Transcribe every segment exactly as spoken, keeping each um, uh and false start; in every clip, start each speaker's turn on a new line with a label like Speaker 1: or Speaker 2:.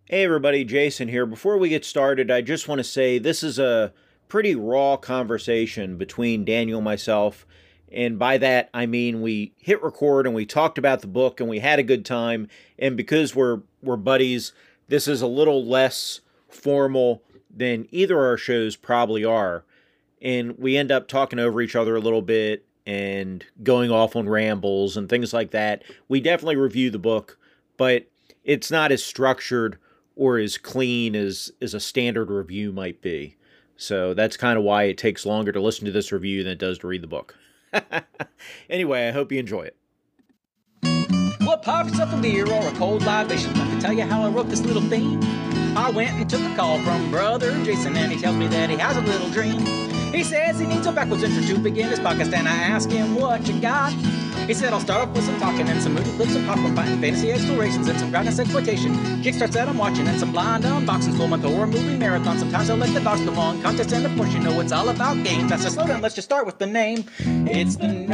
Speaker 1: Hey everybody, Jason here. Before we get started, I just want to say this is a pretty raw conversation between Daniel and myself. And by that, I mean we hit record and we talked about the book and we had a good time. And because we're we're buddies, this is a little less formal than either of our shows probably are. And we end up talking over each other a little bit and going off on rambles and things like that. We definitely review the book, but it's not as structured or as clean as, as a standard review might be. So that's kind of why it takes longer to listen to this review than it does to read the book. Anyway, I hope you enjoy it.
Speaker 2: Well, pop yourself a beer or a cold libation. Let me tell you how I wrote this little theme. I went and took a call from brother Jason, and he tells me that he has a little dream. He says he needs a backwards intro to begin his podcast, and I ask him what you got. He said, I'll start off with some talking and some moody clips, some popcorn fighting, fantasy explorations, and some groundness exploitation. Kickstarts that I'm watching, and some blind unboxings, full month horror movie marathon. Sometimes I'll let the dogs come on, contest, and of course you know it's all about games. That's a slow down, let's just start with the name. It's the Nerds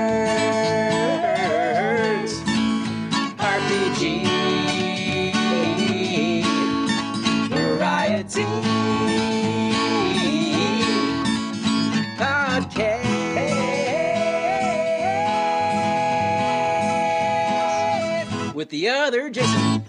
Speaker 2: R P G Variety Podcast. With the other Jason.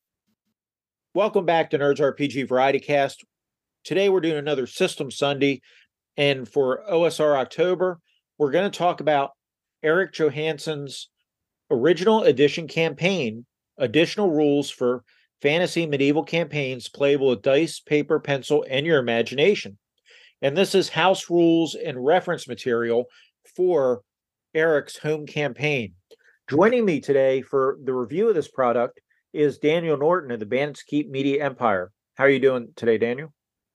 Speaker 1: Welcome back to Nerds R P G Variety Cast. Today we're doing another System Sunday, and for O S R October, we're going to talk about Eric Johansson's original edition campaign, additional rules for fantasy medieval campaigns playable with dice, paper, pencil, and your imagination. And this is house rules and reference material for Eric's home campaign. Joining me today for the review of this product is Daniel Norton of the Bandits Keep Media Empire. How are you doing today, Daniel?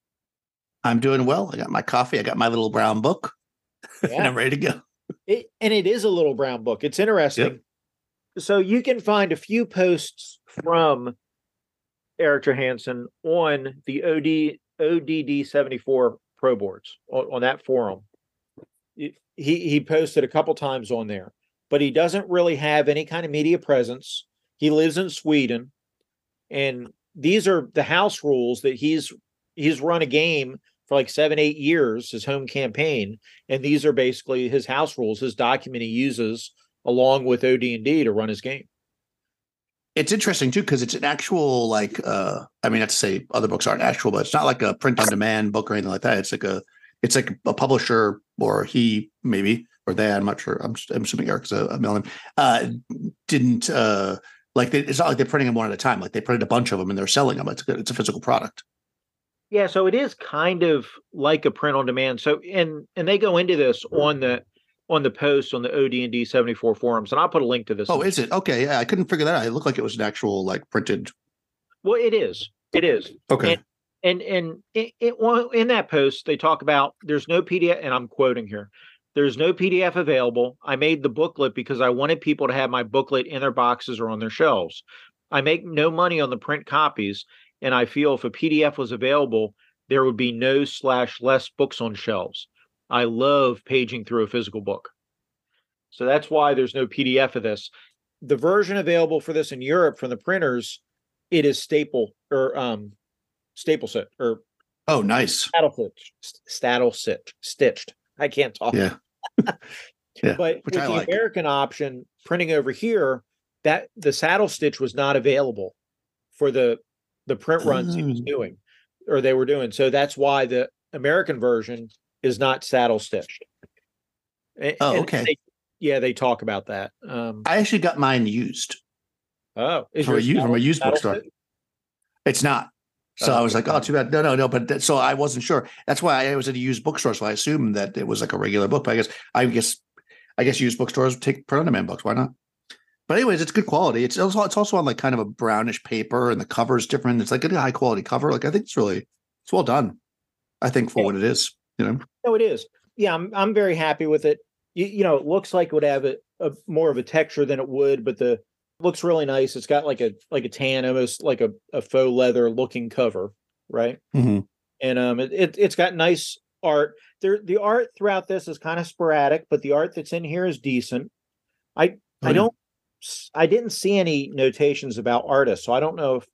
Speaker 3: I'm doing well. I got my coffee. I got my little brown book, yeah. And I'm ready to go.
Speaker 1: It, and it is a little brown book. It's interesting. Yep. So you can find a few posts from Eric Johansson on the O D, O D D seventy-four Pro Boards, on, on that forum. He, he posted a couple times on there, but he doesn't really have any kind of media presence. He lives in Sweden, and these are the house rules that he's he's run a game for like seven, eight years, his home campaign, and these are basically his house rules, his document he uses along with O D and D to run his game.
Speaker 3: It's interesting too, because it's an actual, like, uh, I mean, not to say other books aren't actual, but it's not like a print on demand book or anything like that. It's like a, it's like a publisher, or he maybe, or they, I'm not sure. I'm, I'm assuming Eric's a, a million, uh, didn't, uh, like, they, it's not like they're printing them one at a time. Like, they printed a bunch of them and they're selling them. It's a, it's a physical product.
Speaker 1: Yeah. So it is kind of like a print on demand. So, and, and they go into this on the, on the post on the O D and D seventy-four forums, and I'll put a link to this.
Speaker 3: Oh, is it? Okay. Yeah. I couldn't figure that out. It looked like it was an actual, like, printed.
Speaker 1: Well, it is. It is.
Speaker 3: Okay.
Speaker 1: And, and, and it, it, well, in that post, they talk about there's no P D F, and I'm quoting here. There's no P D F available. I made the booklet because I wanted people to have my booklet in their boxes or on their shelves. I make no money on the print copies, and I feel if a P D F was available, there would be no slash less books on shelves. I love paging through a physical book. So that's why there's no P D F of this. The version available for this in Europe from the printers, it is staple or um staple set or
Speaker 3: oh nice.
Speaker 1: Staddle stitched. Staddle stitched. Stitched. I can't talk.
Speaker 3: Yeah. Yeah.
Speaker 1: But
Speaker 3: Which
Speaker 1: with
Speaker 3: I
Speaker 1: the
Speaker 3: like.
Speaker 1: American option printing over here, that the saddle stitch was not available for the the print runs he was
Speaker 3: Mm.
Speaker 1: doing or they were doing. So that's why the American version is not saddle stitched.
Speaker 3: Oh, okay.
Speaker 1: They, yeah, they talk about that. Um,
Speaker 3: I actually got mine used.
Speaker 1: oh, is
Speaker 3: from a,
Speaker 1: yours
Speaker 3: used, from a
Speaker 1: saddle-
Speaker 3: used
Speaker 1: saddle
Speaker 3: bookstore.
Speaker 1: stitch?
Speaker 3: It's not. So
Speaker 1: Oh,
Speaker 3: I was like,
Speaker 1: okay.
Speaker 3: oh, too bad. No, no, no. But that, so I wasn't sure. That's why I was at a used bookstore. So I assumed that it was like a regular book. But I guess, I guess, I guess used bookstores take print on demand books. Why not? But anyways, it's good quality. It's also it's also on like kind of a brownish paper, and the cover is different. It's like a high quality cover. Like I think it's really it's well done. I think for
Speaker 1: Yeah.
Speaker 3: what it is, you know.
Speaker 1: No, it is. Yeah, I'm I'm very happy with it. You, you know, it looks like it would have a, a more of a texture than it would, but the looks really nice. It's got like a like a tan, almost like a, a faux leather looking cover, right?
Speaker 3: Mm-hmm.
Speaker 1: And um, it, it it's got nice art. There, the art throughout this is kind of sporadic, but the art that's in here is decent. I
Speaker 3: Oh,
Speaker 1: I
Speaker 3: yeah.
Speaker 1: don't I didn't see any notations about artists, so I don't know if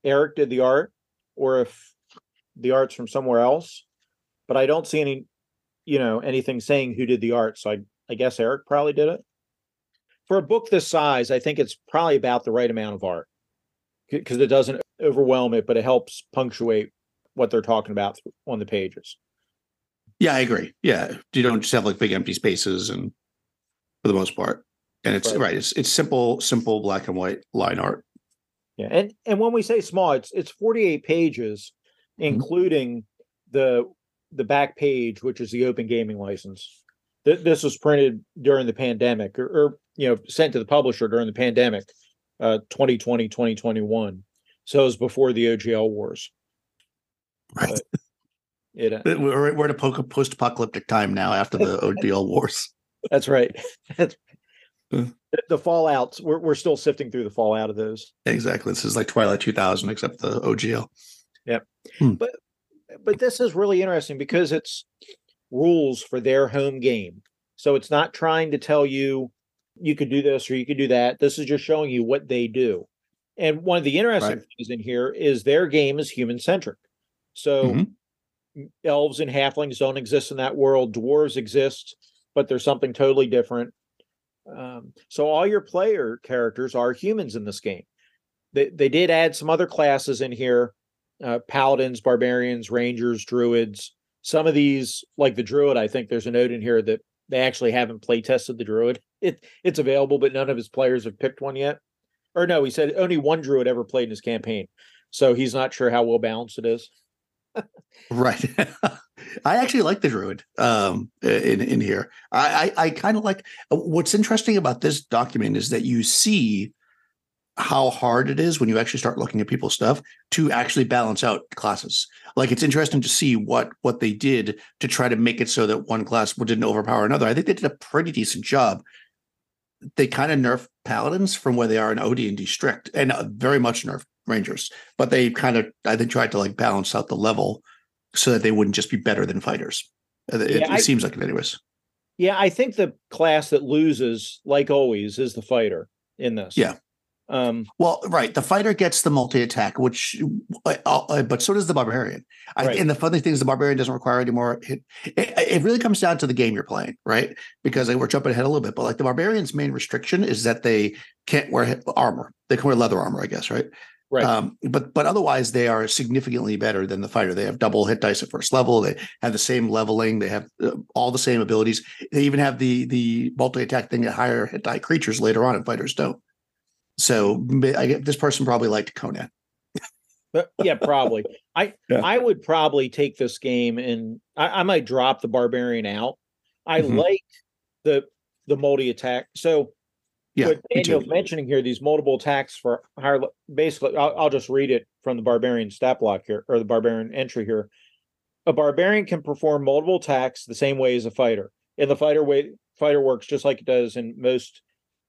Speaker 1: Eric did the art or if the art's from somewhere else, but I don't see any, you know, anything saying who did the art. So I, I guess Eric probably did it. For a book this size, I think it's probably about the right amount of art because it doesn't overwhelm it, but it helps punctuate what they're talking about on the pages.
Speaker 3: Yeah, I agree. Yeah. You don't just have like big empty spaces and for the most part. And it's right. right it's it's simple, simple black and white line art.
Speaker 1: Yeah. And and when we say small, it's it's forty-eight pages, including mm-hmm. the the back page, which is the open gaming license. Th- this was printed during the pandemic or, or you know, sent to the publisher during the pandemic, uh twenty twenty, twenty twenty-one. So it was before the O G L wars.
Speaker 3: Right.
Speaker 1: But it, uh,
Speaker 3: we're we're in a post-apocalyptic time now after the O G L wars.
Speaker 1: That's right. That's, the, the fallouts, we're we're still sifting through the fallout of those.
Speaker 3: Exactly. This is like Twilight two thousand, except the O G L.
Speaker 1: Yep.
Speaker 3: Hmm.
Speaker 1: But but this is really interesting because it's rules for their home game. So it's not trying to tell you you could do this or you could do that. This is just showing you what they do. And one of the interesting right. things in here is their game is human-centric. So mm-hmm. elves and halflings don't exist in that world. Dwarves exist, but there's something totally different. Um, so all your player characters are humans in this game. They they did add some other classes in here, uh, paladins, barbarians, rangers, druids. Some of these, like the druid, I think there's a note in here that they actually haven't play tested the druid. It it's available, but none of his players have picked one yet. Or no, he said only one druid ever played in his campaign. So he's not sure how well balanced it is.
Speaker 3: Right. I actually like the druid um, in, in here. I, I, I kind of like what's interesting about this document is that you see how hard it is when you actually start looking at people's stuff to actually balance out classes. Like it's interesting to see what what they did to try to make it so that one class didn't overpower another. I think they did a pretty decent job. They kind of nerfed paladins from where they are in O D and D strict, and very much nerfed rangers. But they kind of, I think, tried to like balance out the level so that they wouldn't just be better than fighters. It, yeah, it I, seems like it, anyways.
Speaker 1: Yeah, I think the class that loses, like always, is the fighter in this.
Speaker 3: Yeah.
Speaker 1: Um,
Speaker 3: well, right. The fighter gets the multi-attack, which, uh, uh, but so does the barbarian. I, right. And the funny thing is the barbarian doesn't require any more hit. It, it really comes down to the game you're playing, right? Because like, we're jumping ahead a little bit, but like the barbarian's main restriction is that they can't wear armor. They can wear leather armor, I guess, right?
Speaker 1: Right.
Speaker 3: Um, but but otherwise, they are significantly better than the fighter. They have double hit dice at first level. They have the same leveling. They have uh, all the same abilities. They even have the the multi-attack thing at higher hit die creatures later on, and fighters don't. So I get this person probably liked Conan.
Speaker 1: But, yeah, probably. I yeah. I would probably take this game and I, I might drop the barbarian out. I mm-hmm. like the the multi-attack. So
Speaker 3: yeah,
Speaker 1: what Daniel's mentioning here, these multiple attacks for higher, basically, I'll, I'll just read it from the barbarian stat block here, or the barbarian entry here. A barbarian can perform multiple attacks the same way as a fighter. And the fighter way fighter works just like it does in most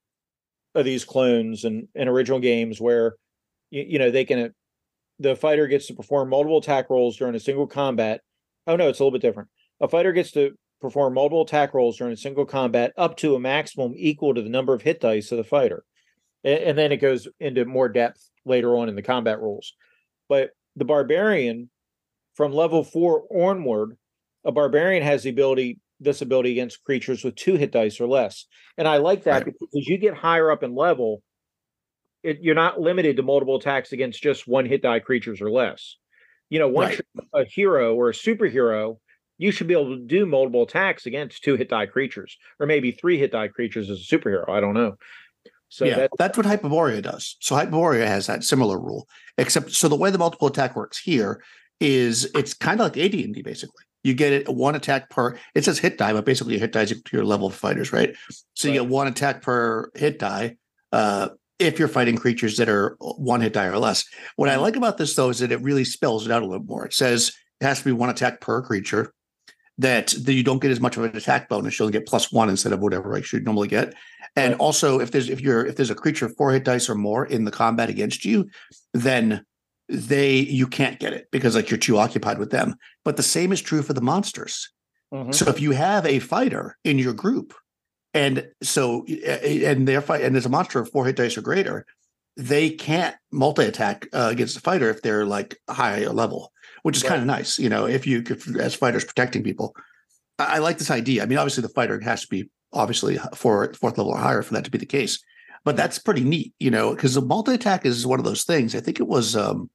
Speaker 1: of these clones and, and original games where, you, you know, they can, the fighter gets to perform multiple attack rolls during a single combat. Oh, no, it's a little bit different. A fighter gets to perform multiple attack rolls during a single combat up to a maximum equal to the number of hit dice of the fighter. And, and then it goes into more depth later on in the combat rules. But the barbarian, from level four onward, a barbarian has the ability, this ability against creatures with two hit dice or less. And I like that right. because as you get higher up in level, it, you're not limited to multiple attacks against just one hit die creatures or less. You know, once right. you're a hero or a superhero, you should be able to do multiple attacks against two hit die creatures, or maybe three hit die creatures as a superhero. I don't know. So
Speaker 3: yeah,
Speaker 1: that's,
Speaker 3: that's what Hyperborea does. So Hyperborea has that similar rule, except so the way the multiple attack works here is it's kind of like A D and D basically. You get it one attack per. It says hit die, but basically a hit die is equal to your level of fighters, right? So right. you get one attack per hit die. Uh, if you're fighting creatures that are one hit die or less. What I like about this though is that it really spells it out a little more. It says it has to be one attack per creature. That, that you don't get as much of an attack bonus. You'll get plus one instead of whatever I should normally get. And right. also, if there's if you're if there's a creature four hit dice or more in the combat against you, then they you can't get it because like you're too occupied with them. But the same is true for the monsters. Mm-hmm. So if you have a fighter in your group, and so and they're fight and there's a monster of four hit dice or greater, they can't multi-attack uh, against the fighter if they're like high level, which is
Speaker 2: Right.
Speaker 3: kind of nice. You know, if you if, as fighters protecting people, I, I like this idea. I mean, obviously the fighter has to be obviously for fourth level or higher for that to be the case, but that's pretty neat. You know, because the multi-attack is one of those things. I think it was um,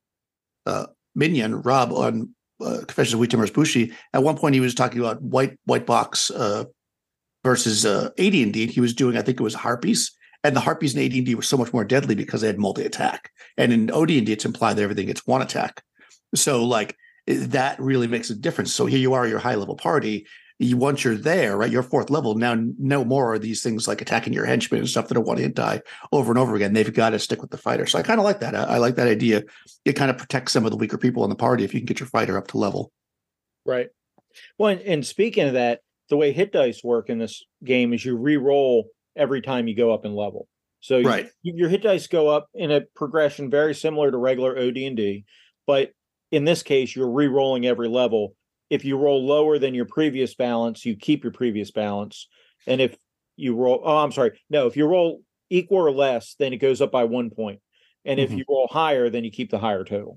Speaker 3: uh, Minion Rob on uh, Confessions of Wheat Timorous Bushi. At one point, he was talking about white white box uh, versus uh, A D and D. He was doing, I think it was Harpies. And the Harpies in A D and D were so much more deadly because they had multi-attack. And in O D and D, it's implied that everything gets one attack. So, like, that really makes a difference. So here you are, your high-level party. You, once you're there, right, you're fourth level. Now, no more are these things like attacking your henchmen and stuff that are one-hit die over and over again. They've got to stick with the fighter. So I kind of like that. I, I like that idea. It kind of protects some of the weaker people in the party if you can get your fighter up to level.
Speaker 2: Right. Well, and, and speaking of that, the way hit dice work in this game is you re-roll every time you go up in level. So you,
Speaker 3: Right.
Speaker 2: your hit dice go up in a progression very similar to regular O D and D, but in this case, you're re-rolling every level. If you roll lower than your previous balance, you keep your previous balance. And if you roll, oh, I'm sorry, no, if you roll equal or less, then it goes up by one point. And
Speaker 3: Mhm.
Speaker 2: if you roll higher, then you keep the higher total.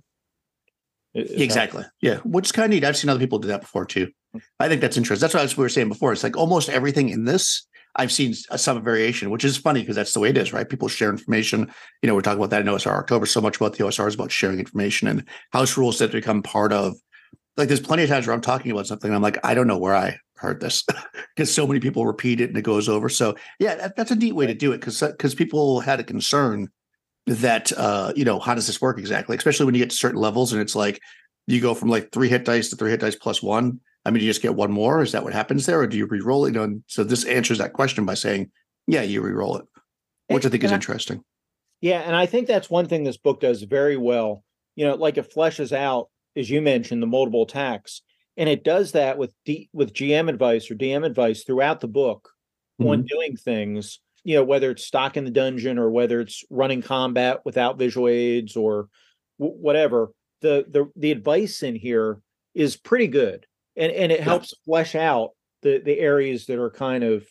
Speaker 2: Is how-
Speaker 3: Exactly. Yeah. Which is kind of neat. I've seen other people do that before too. I think that's interesting. That's what we were saying before. It's like almost everything in this, I've seen some variation, which is funny because that's the way it is, right? People share information. You know, we're talking about that in O S R October. So much about the O S R is about sharing information and house rules that become part of. Like, there's plenty of times where I'm talking about something and I'm like, I don't know where I heard this because so many people repeat it and it goes over. So yeah, that, that's a neat way to do it because because people had a concern that uh, you know, how does this work exactly? Especially when you get to certain levels and it's like you go from like three hit dice to three hit dice plus one. I mean, you just get one more. Is that what happens there, or do you re-roll it? You know, and so this answers that question by saying, yeah, you re-roll it, which I think is
Speaker 2: And I-
Speaker 3: interesting.
Speaker 2: Yeah, and I think that's one thing this book does very well. You know, like it fleshes out, as you mentioned, the multiple attacks, and it does that with D, with G M advice or D M advice throughout the book on
Speaker 3: Mhm.
Speaker 2: doing things. You know, whether it's stock in the dungeon or whether it's running combat without visual aids or w- whatever. The the the advice in here is pretty good, and and it helps flesh out the the areas that are kind of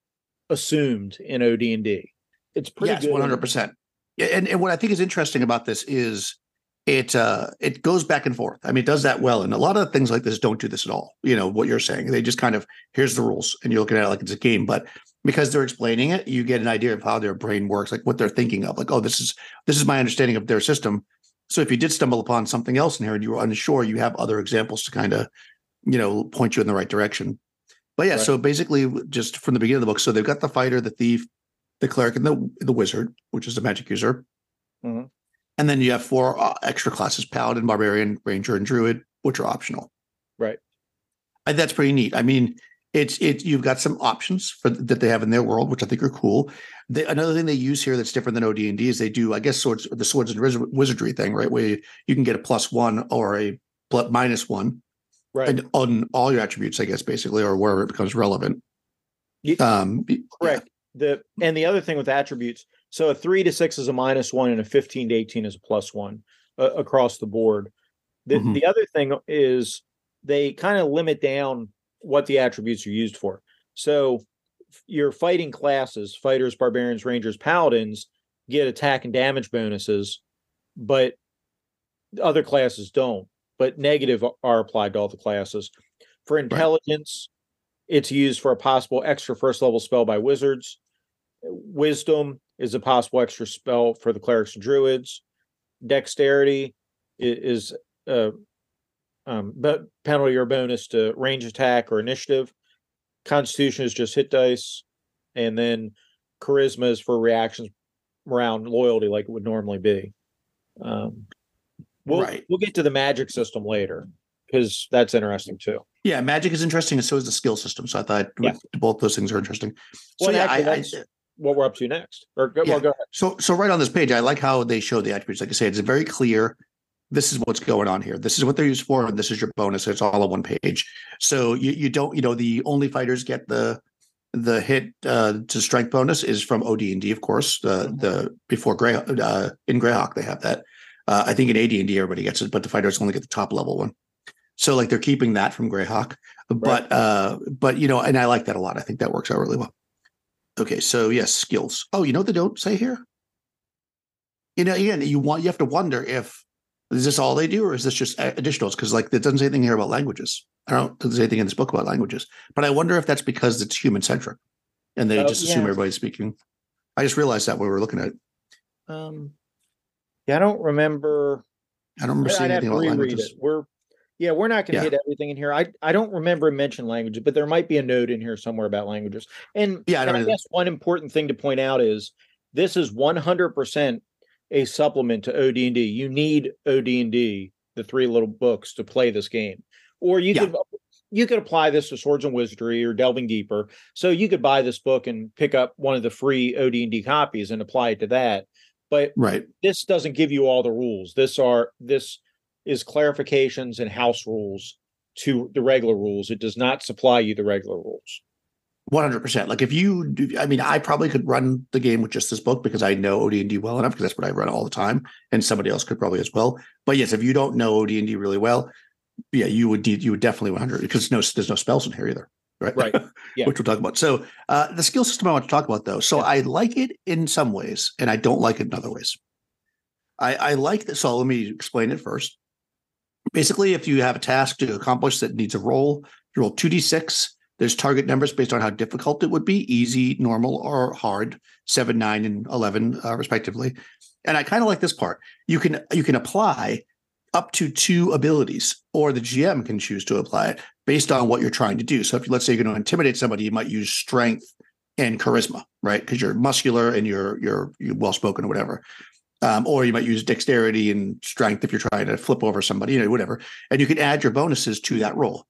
Speaker 2: assumed in O D and D. It's pretty
Speaker 3: Yes,
Speaker 2: good.
Speaker 3: one hundred percent. Yeah, and, and what I think is interesting about this is it uh it goes back and forth. I mean, it does that well. And a lot of things like this don't do this at all. You know, what you're saying. They just kind of, here's the rules, and you're looking at it like it's a game. But because they're explaining it, you get an idea of how their brain works, like what they're thinking of. Like, oh, this is this is my understanding of their system. So if you did stumble upon something else in here and you were unsure, you have other examples to kind of, you know, point you in the right direction. But yeah,
Speaker 2: Right.
Speaker 3: so basically just from the beginning of the book, so they've got the fighter, the thief, the cleric, and the the wizard, which is the magic user.
Speaker 2: Mhm.
Speaker 3: And then you have four uh, extra classes: paladin, barbarian, ranger, and druid, which are optional.
Speaker 2: Right.
Speaker 3: And that's pretty neat. I mean, it's it. You've got some options for that they have in their world, which I think are cool. They, another thing they use here that's different than O D and D is they do, I guess, swords, the swords and wiz- wizardry thing, right? Where you, you can get a plus one or a plus minus one,
Speaker 2: Right.
Speaker 3: and on all your attributes, I guess, basically, or wherever it becomes relevant.
Speaker 2: You-
Speaker 3: Um, yeah.
Speaker 2: Correct. The and the other thing with attributes, so a three to six is a minus one, and a fifteen to eighteen is a plus one uh, across the board. The
Speaker 3: Mhm.
Speaker 2: the other thing is they kind of limit down what the attributes are used for. So your fighting classes, fighters, barbarians, rangers, paladins, get attack and damage bonuses, but other classes don't. But negative are applied to all the classes. For intelligence, it's used for a possible extra first level spell by wizards. Wisdom is a possible extra spell for the clerics and druids. Dexterity i- is a um, but penalty or bonus to range attack or initiative. Constitution is just hit dice, and then charisma is for reactions around loyalty, like it would normally be. Um, we'll
Speaker 3: Right.
Speaker 2: we'll get to the magic system later because that's interesting too.
Speaker 3: Yeah, magic is interesting, and so is the skill system. So I thought
Speaker 2: Yeah.
Speaker 3: both those things are interesting. So
Speaker 2: Well,
Speaker 3: yeah,
Speaker 2: actually,
Speaker 3: I, I,
Speaker 2: that's what we're up to next. Or go,
Speaker 3: Yeah.
Speaker 2: well, go ahead.
Speaker 3: so so right on this page, I like how they show the attributes. Like I say, it's very clear. This is what's going on here. This is what they're used for, and this is your bonus. It's all on one page. So you you don't you know the only fighters get the the hit uh, to strength bonus is from O D and D, of course. The
Speaker 2: Mhm.
Speaker 3: the before Grey uh, in Greyhawk they have that. Uh, I think in A D and D everybody gets it, but the fighters only get the top level one. So like they're keeping that from Greyhawk, but uh, but you know, and I like that a lot. I think that works out really well. Okay, so yes, skills. Oh, you know what they don't say here? you know, again, you want you have to wonder if is this all they do, or is this just additionals? Because like it doesn't say anything here about languages. I don't think there's anything in this book about languages, but I wonder if that's because it's human centric and they
Speaker 1: Oh,
Speaker 3: just assume
Speaker 1: yeah.
Speaker 3: everybody's speaking. I just realized that when we were looking at it.
Speaker 1: Um, yeah, I don't remember.
Speaker 3: I don't remember
Speaker 1: I-
Speaker 3: seeing
Speaker 1: I'd have
Speaker 3: anything
Speaker 1: to
Speaker 3: about
Speaker 1: reread
Speaker 3: languages.
Speaker 1: it. We're yeah, we're not going to
Speaker 3: Yeah.
Speaker 1: hit everything in here. I I don't remember mention languages, but there might be a note in here somewhere about languages. And
Speaker 3: Yeah, I
Speaker 1: and
Speaker 3: don't
Speaker 1: I
Speaker 3: either.
Speaker 1: guess one important thing to point out is this is one hundred percent a supplement to O D and D. You need O D and D, the three little books, to play this game. Or you
Speaker 3: Yeah.
Speaker 1: could you could apply this to Swords and Wizardry or Delving Deeper. So you could buy this book and pick up one of the free O D and D copies and apply it to that. But
Speaker 3: Right.
Speaker 1: this doesn't give you all the rules. This are this is clarifications and house rules to the regular rules. It does not supply you the regular rules.
Speaker 3: one hundred percent. Like if you do, I mean, I probably could run the game with just this book because I know O D and D well enough because that's what I run all the time. And somebody else could probably as well. But yes, if you don't know O D and D really well, yeah, you would need, you would definitely one hundred because no, there's no spells in here either. Right.
Speaker 1: Right. Yeah.
Speaker 3: Which we'll talk about. So uh, the skill system I want to talk about though. So
Speaker 1: Yeah.
Speaker 3: I like it in some ways and I don't like it in other ways. I, I like this. So let me explain it first. Basically, if you have a task to accomplish that needs a roll, you roll two d six. There's target numbers based on how difficult it would be, easy, normal, or hard, seven, nine, and eleven, uh, respectively. And I kind of like this part. You can you can apply up to two abilities, or the G M can choose to apply it based on what you're trying to do. So if let's say you're going to intimidate somebody, you might use strength and charisma, right? Because you're muscular and you're you're, you're well-spoken or whatever. Um, or you might use dexterity and strength if you're trying to flip over somebody, you know, whatever. And you can add your bonuses to that roll.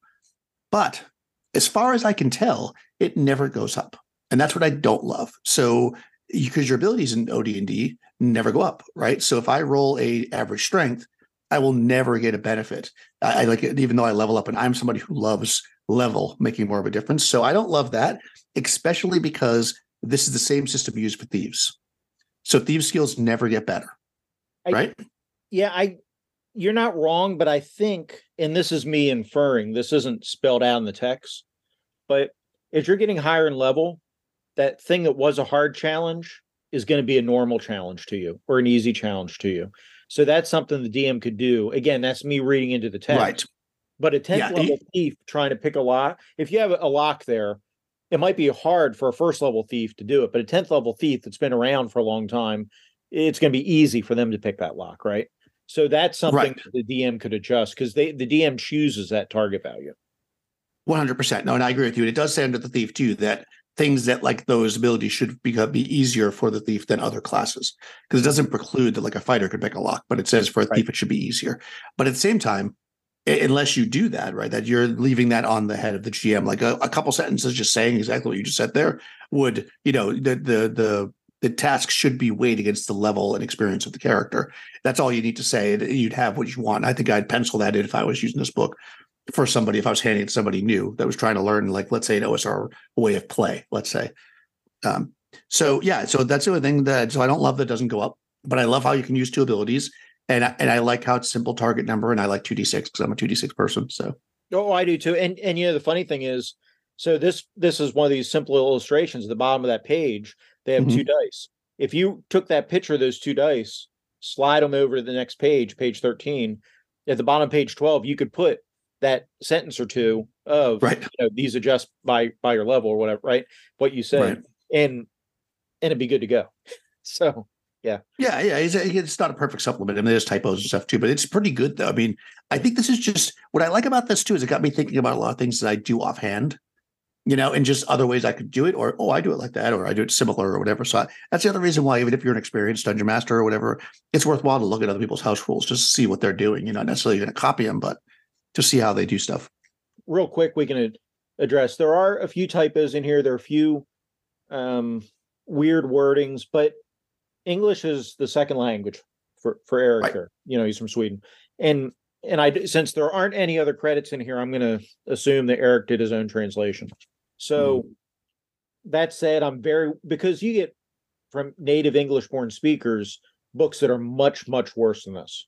Speaker 3: But as far as I can tell, it never goes up. And that's what I don't love. So because your abilities in O D and D never go up, right? So if I roll a average strength, I will never get a benefit. I, I like it, even though I level up and I'm somebody who loves level making more of a difference. So I don't love that, especially because this is the same system used for thieves. So thieves skills never get better,
Speaker 1: I,
Speaker 3: right?
Speaker 1: Yeah, I you're not wrong, but I think, and this is me inferring, this isn't spelled out in the text, but if you're getting higher in level, that thing that was a hard challenge is going to be a normal challenge to you or an easy challenge to you. So that's something the D M could do. Again, that's me reading into the text.
Speaker 3: Right.
Speaker 1: But a tenth
Speaker 3: Yeah,
Speaker 1: level
Speaker 3: you-
Speaker 1: thief trying to pick a lock, if you have a lock there, it might be hard for a first level thief to do it, but a tenth level thief that's been around for a long time, it's going to be easy for them to pick that lock, right? So that's something
Speaker 3: Right.
Speaker 1: that the D M could adjust because they the D M chooses that target value.
Speaker 3: one hundred percent. No, and I agree with you. And it does say under the thief too that things that like those abilities should be, be easier for the thief than other classes because it doesn't preclude that like a fighter could pick a lock, but it says for a
Speaker 1: Right.
Speaker 3: thief it should be easier. But at the same time, i- unless you do that, right, that you're leaving that on the head of the G M, like a, a couple sentences just saying exactly what you just said there would, you know, the the the the task should be weighed against the level and experience of the character. That's all you need to say. and You'd have what you want. I think I'd pencil that in if I was using this book for somebody, if I was handing it to somebody new that was trying to learn, like, let's say an O S R way of play, let's say. Um, so yeah, so that's the other thing that, so I don't love that it doesn't go up, but I love how you can use two abilities. And, I- and I like how it's simple target number and I like two d six because I'm a two d six person. So
Speaker 1: Oh, I do too. And and you know the funny thing is, so this this is one of these simple illustrations. At the bottom of that page, they have
Speaker 3: Mhm.
Speaker 1: two dice. If you took that picture of those two dice, slide them over to the next page, page thirteen, at the bottom of page twelve, you could put that sentence or two of
Speaker 3: Right.
Speaker 1: you know, these adjust by by your level or whatever, right? What you said,
Speaker 3: Right.
Speaker 1: and and it'd be good to go. So
Speaker 3: yeah, yeah, it's, it's not a perfect supplement. I mean, there's typos and stuff too, but it's pretty good though. I mean, I think this is just what I like about this too is it got me thinking about a lot of things that I do offhand, you know, and just other ways I could do it, or oh, I do it like that, or I do it similar, or whatever. So I, that's the other reason why, even if you're an experienced dungeon master or whatever, it's worthwhile to look at other people's house rules just to see what they're doing. You're not necessarily going to copy them, but to see how they do stuff.
Speaker 1: real quick, we can ad- address. There are a few typos in here. There are a few um, weird wordings, but English is the second language for for Eric
Speaker 3: Right.
Speaker 1: here. You know, he's from Sweden, and and I since there aren't any other credits in here, I'm going to assume that Eric did his own translation. So that said, I'm very because you get from native English born speakers books that are much much worse than this.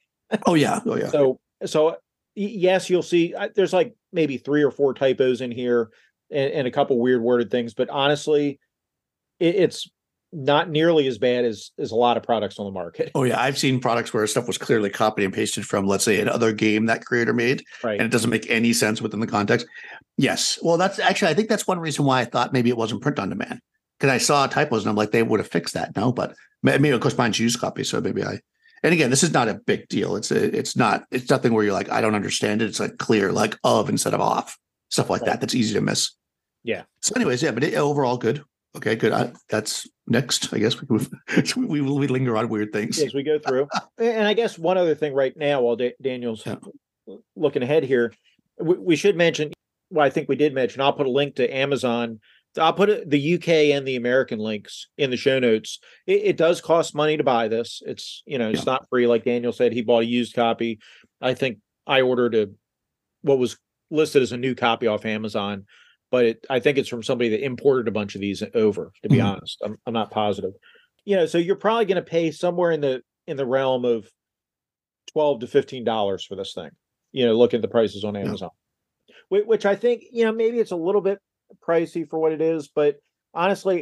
Speaker 3: Oh yeah, oh yeah.
Speaker 1: So, so y- yes, you'll see. I- There's like maybe three or four typos in here, and, and a couple weird worded things. But honestly, it, it's not nearly as bad as as a lot of products on the market.
Speaker 3: Oh yeah, I've seen products where stuff was clearly copied and pasted from, let's say, another game that creator made,
Speaker 1: Right.
Speaker 3: and it doesn't make any sense within the context. Yes, well, that's actually I think that's one reason why I thought maybe it wasn't print on demand, because I saw typos and I'm like they would have fixed that. No, but maybe of course mine's used copy, so maybe I. And again, this is not a big deal. It's a, it's not it's nothing where you're like I don't understand it. It's like clear, like of instead of off, stuff like
Speaker 1: Right.
Speaker 3: that. That's easy to miss.
Speaker 1: Yeah.
Speaker 3: So, anyways, yeah, but it, overall good. Okay, good. I, that's next. I guess we move, we we linger on weird things.
Speaker 1: As we go through, and I guess one other thing right now, while Da- Daniel's
Speaker 3: Yeah.
Speaker 1: looking ahead here, we, we should mention. Well, I think we did mention. I'll put a link to Amazon. I'll put it, the U K and the American links in the show notes. It, it does cost money to buy this. It's you know it's
Speaker 3: Yeah.
Speaker 1: not free. Like Daniel said, he bought a used copy. I think I ordered a what was listed as a new copy off Amazon. But it, I think it's from somebody that imported a bunch of these over. To be
Speaker 3: Mhm.
Speaker 1: honest, I'm I'm not positive. You know, so you're probably going to pay somewhere in the in the realm of twelve to fifteen dollars for this thing. You know, look at the prices on Amazon, Whi- which I think you know maybe it's a little bit pricey for what it is, but honestly,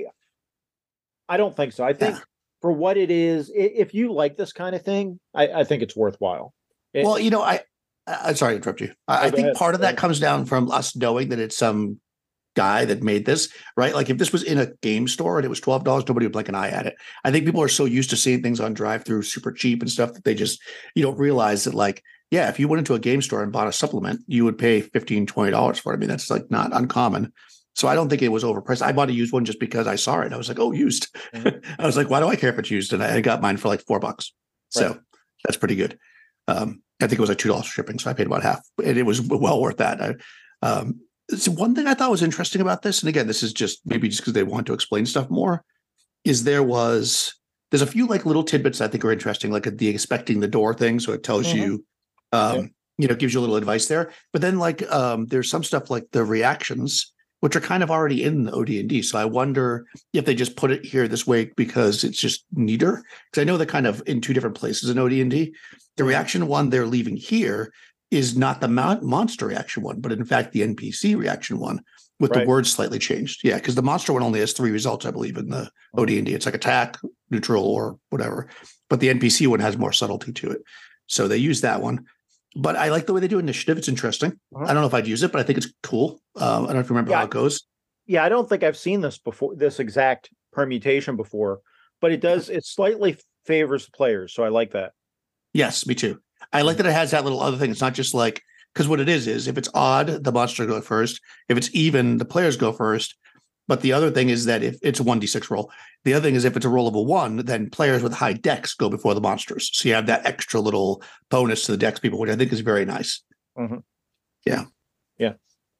Speaker 1: I don't think so. I think
Speaker 3: Yeah.
Speaker 1: for what it is, i- if you like this kind of thing, I, I think it's worthwhile. It-
Speaker 3: Well, you know, I, I I'm sorry to interrupt you. I,
Speaker 1: Oh,
Speaker 3: I
Speaker 1: go
Speaker 3: think
Speaker 1: ahead.
Speaker 3: part of
Speaker 1: Go
Speaker 3: that
Speaker 1: ahead.
Speaker 3: comes down from us knowing that it's some guy that made this, right? Like if this was in a game store and it was twelve dollars, nobody would blink an eye at it. I think people are so used to seeing things on drive-through super cheap and stuff that they just, you don't realize that like, yeah, if you went into a game store and bought a supplement, you would pay fifteen, twenty dollars for it. I mean, that's like not uncommon. So I don't think it was overpriced. I bought a used one just because I saw it. I was like, oh, used.
Speaker 1: Mhm.
Speaker 3: I was like, why do I care if it's used? And I got mine for like four bucks. So
Speaker 1: Right.
Speaker 3: that's pretty good. Um, I think it was like two dollars for shipping. So I paid about half. And it was well worth that. I, um, so one thing I thought was interesting about this, and again, this is just maybe just because they want to explain stuff more, is there was, there's a few like little tidbits I think are interesting, like the expecting the door thing. So it tells
Speaker 1: Mhm.
Speaker 3: you, um,
Speaker 1: Yeah.
Speaker 3: you know, gives you a little advice there. But then like um, there's some stuff like the reactions, which are kind of already in the O D and D. So I wonder if they just put it here this way because it's just neater. Because I know they're kind of in two different places in O D and D. The reaction one they're leaving here is not the mon- monster reaction one, but in fact the N P C reaction one with
Speaker 1: Right.
Speaker 3: the words slightly changed. Yeah, because the monster one only has three results, I believe, in the O D and D. It's like attack, neutral, or whatever. But the N P C one has more subtlety to it. So they use that one. But I like the way they do initiative. It's interesting.
Speaker 1: Uh-huh.
Speaker 3: I don't know if I'd use it, but I think it's cool. Um, I don't know if you remember
Speaker 1: Yeah.
Speaker 3: how it goes.
Speaker 1: Yeah, I don't think I've seen this before, this exact permutation before, but it does, it slightly favors the players. So I like that.
Speaker 3: Yes, me too. I like that it has that little other thing. It's not just like, because what it is is if it's odd, the monster go first. If it's even, the players go first. But the other thing is that if it's a one d six roll, the other thing is if it's a roll of a one, then players with high dex go before the monsters. So you have that extra little bonus to the dex people, which I think is very nice.
Speaker 1: Mhm.
Speaker 3: Yeah.
Speaker 1: Yeah.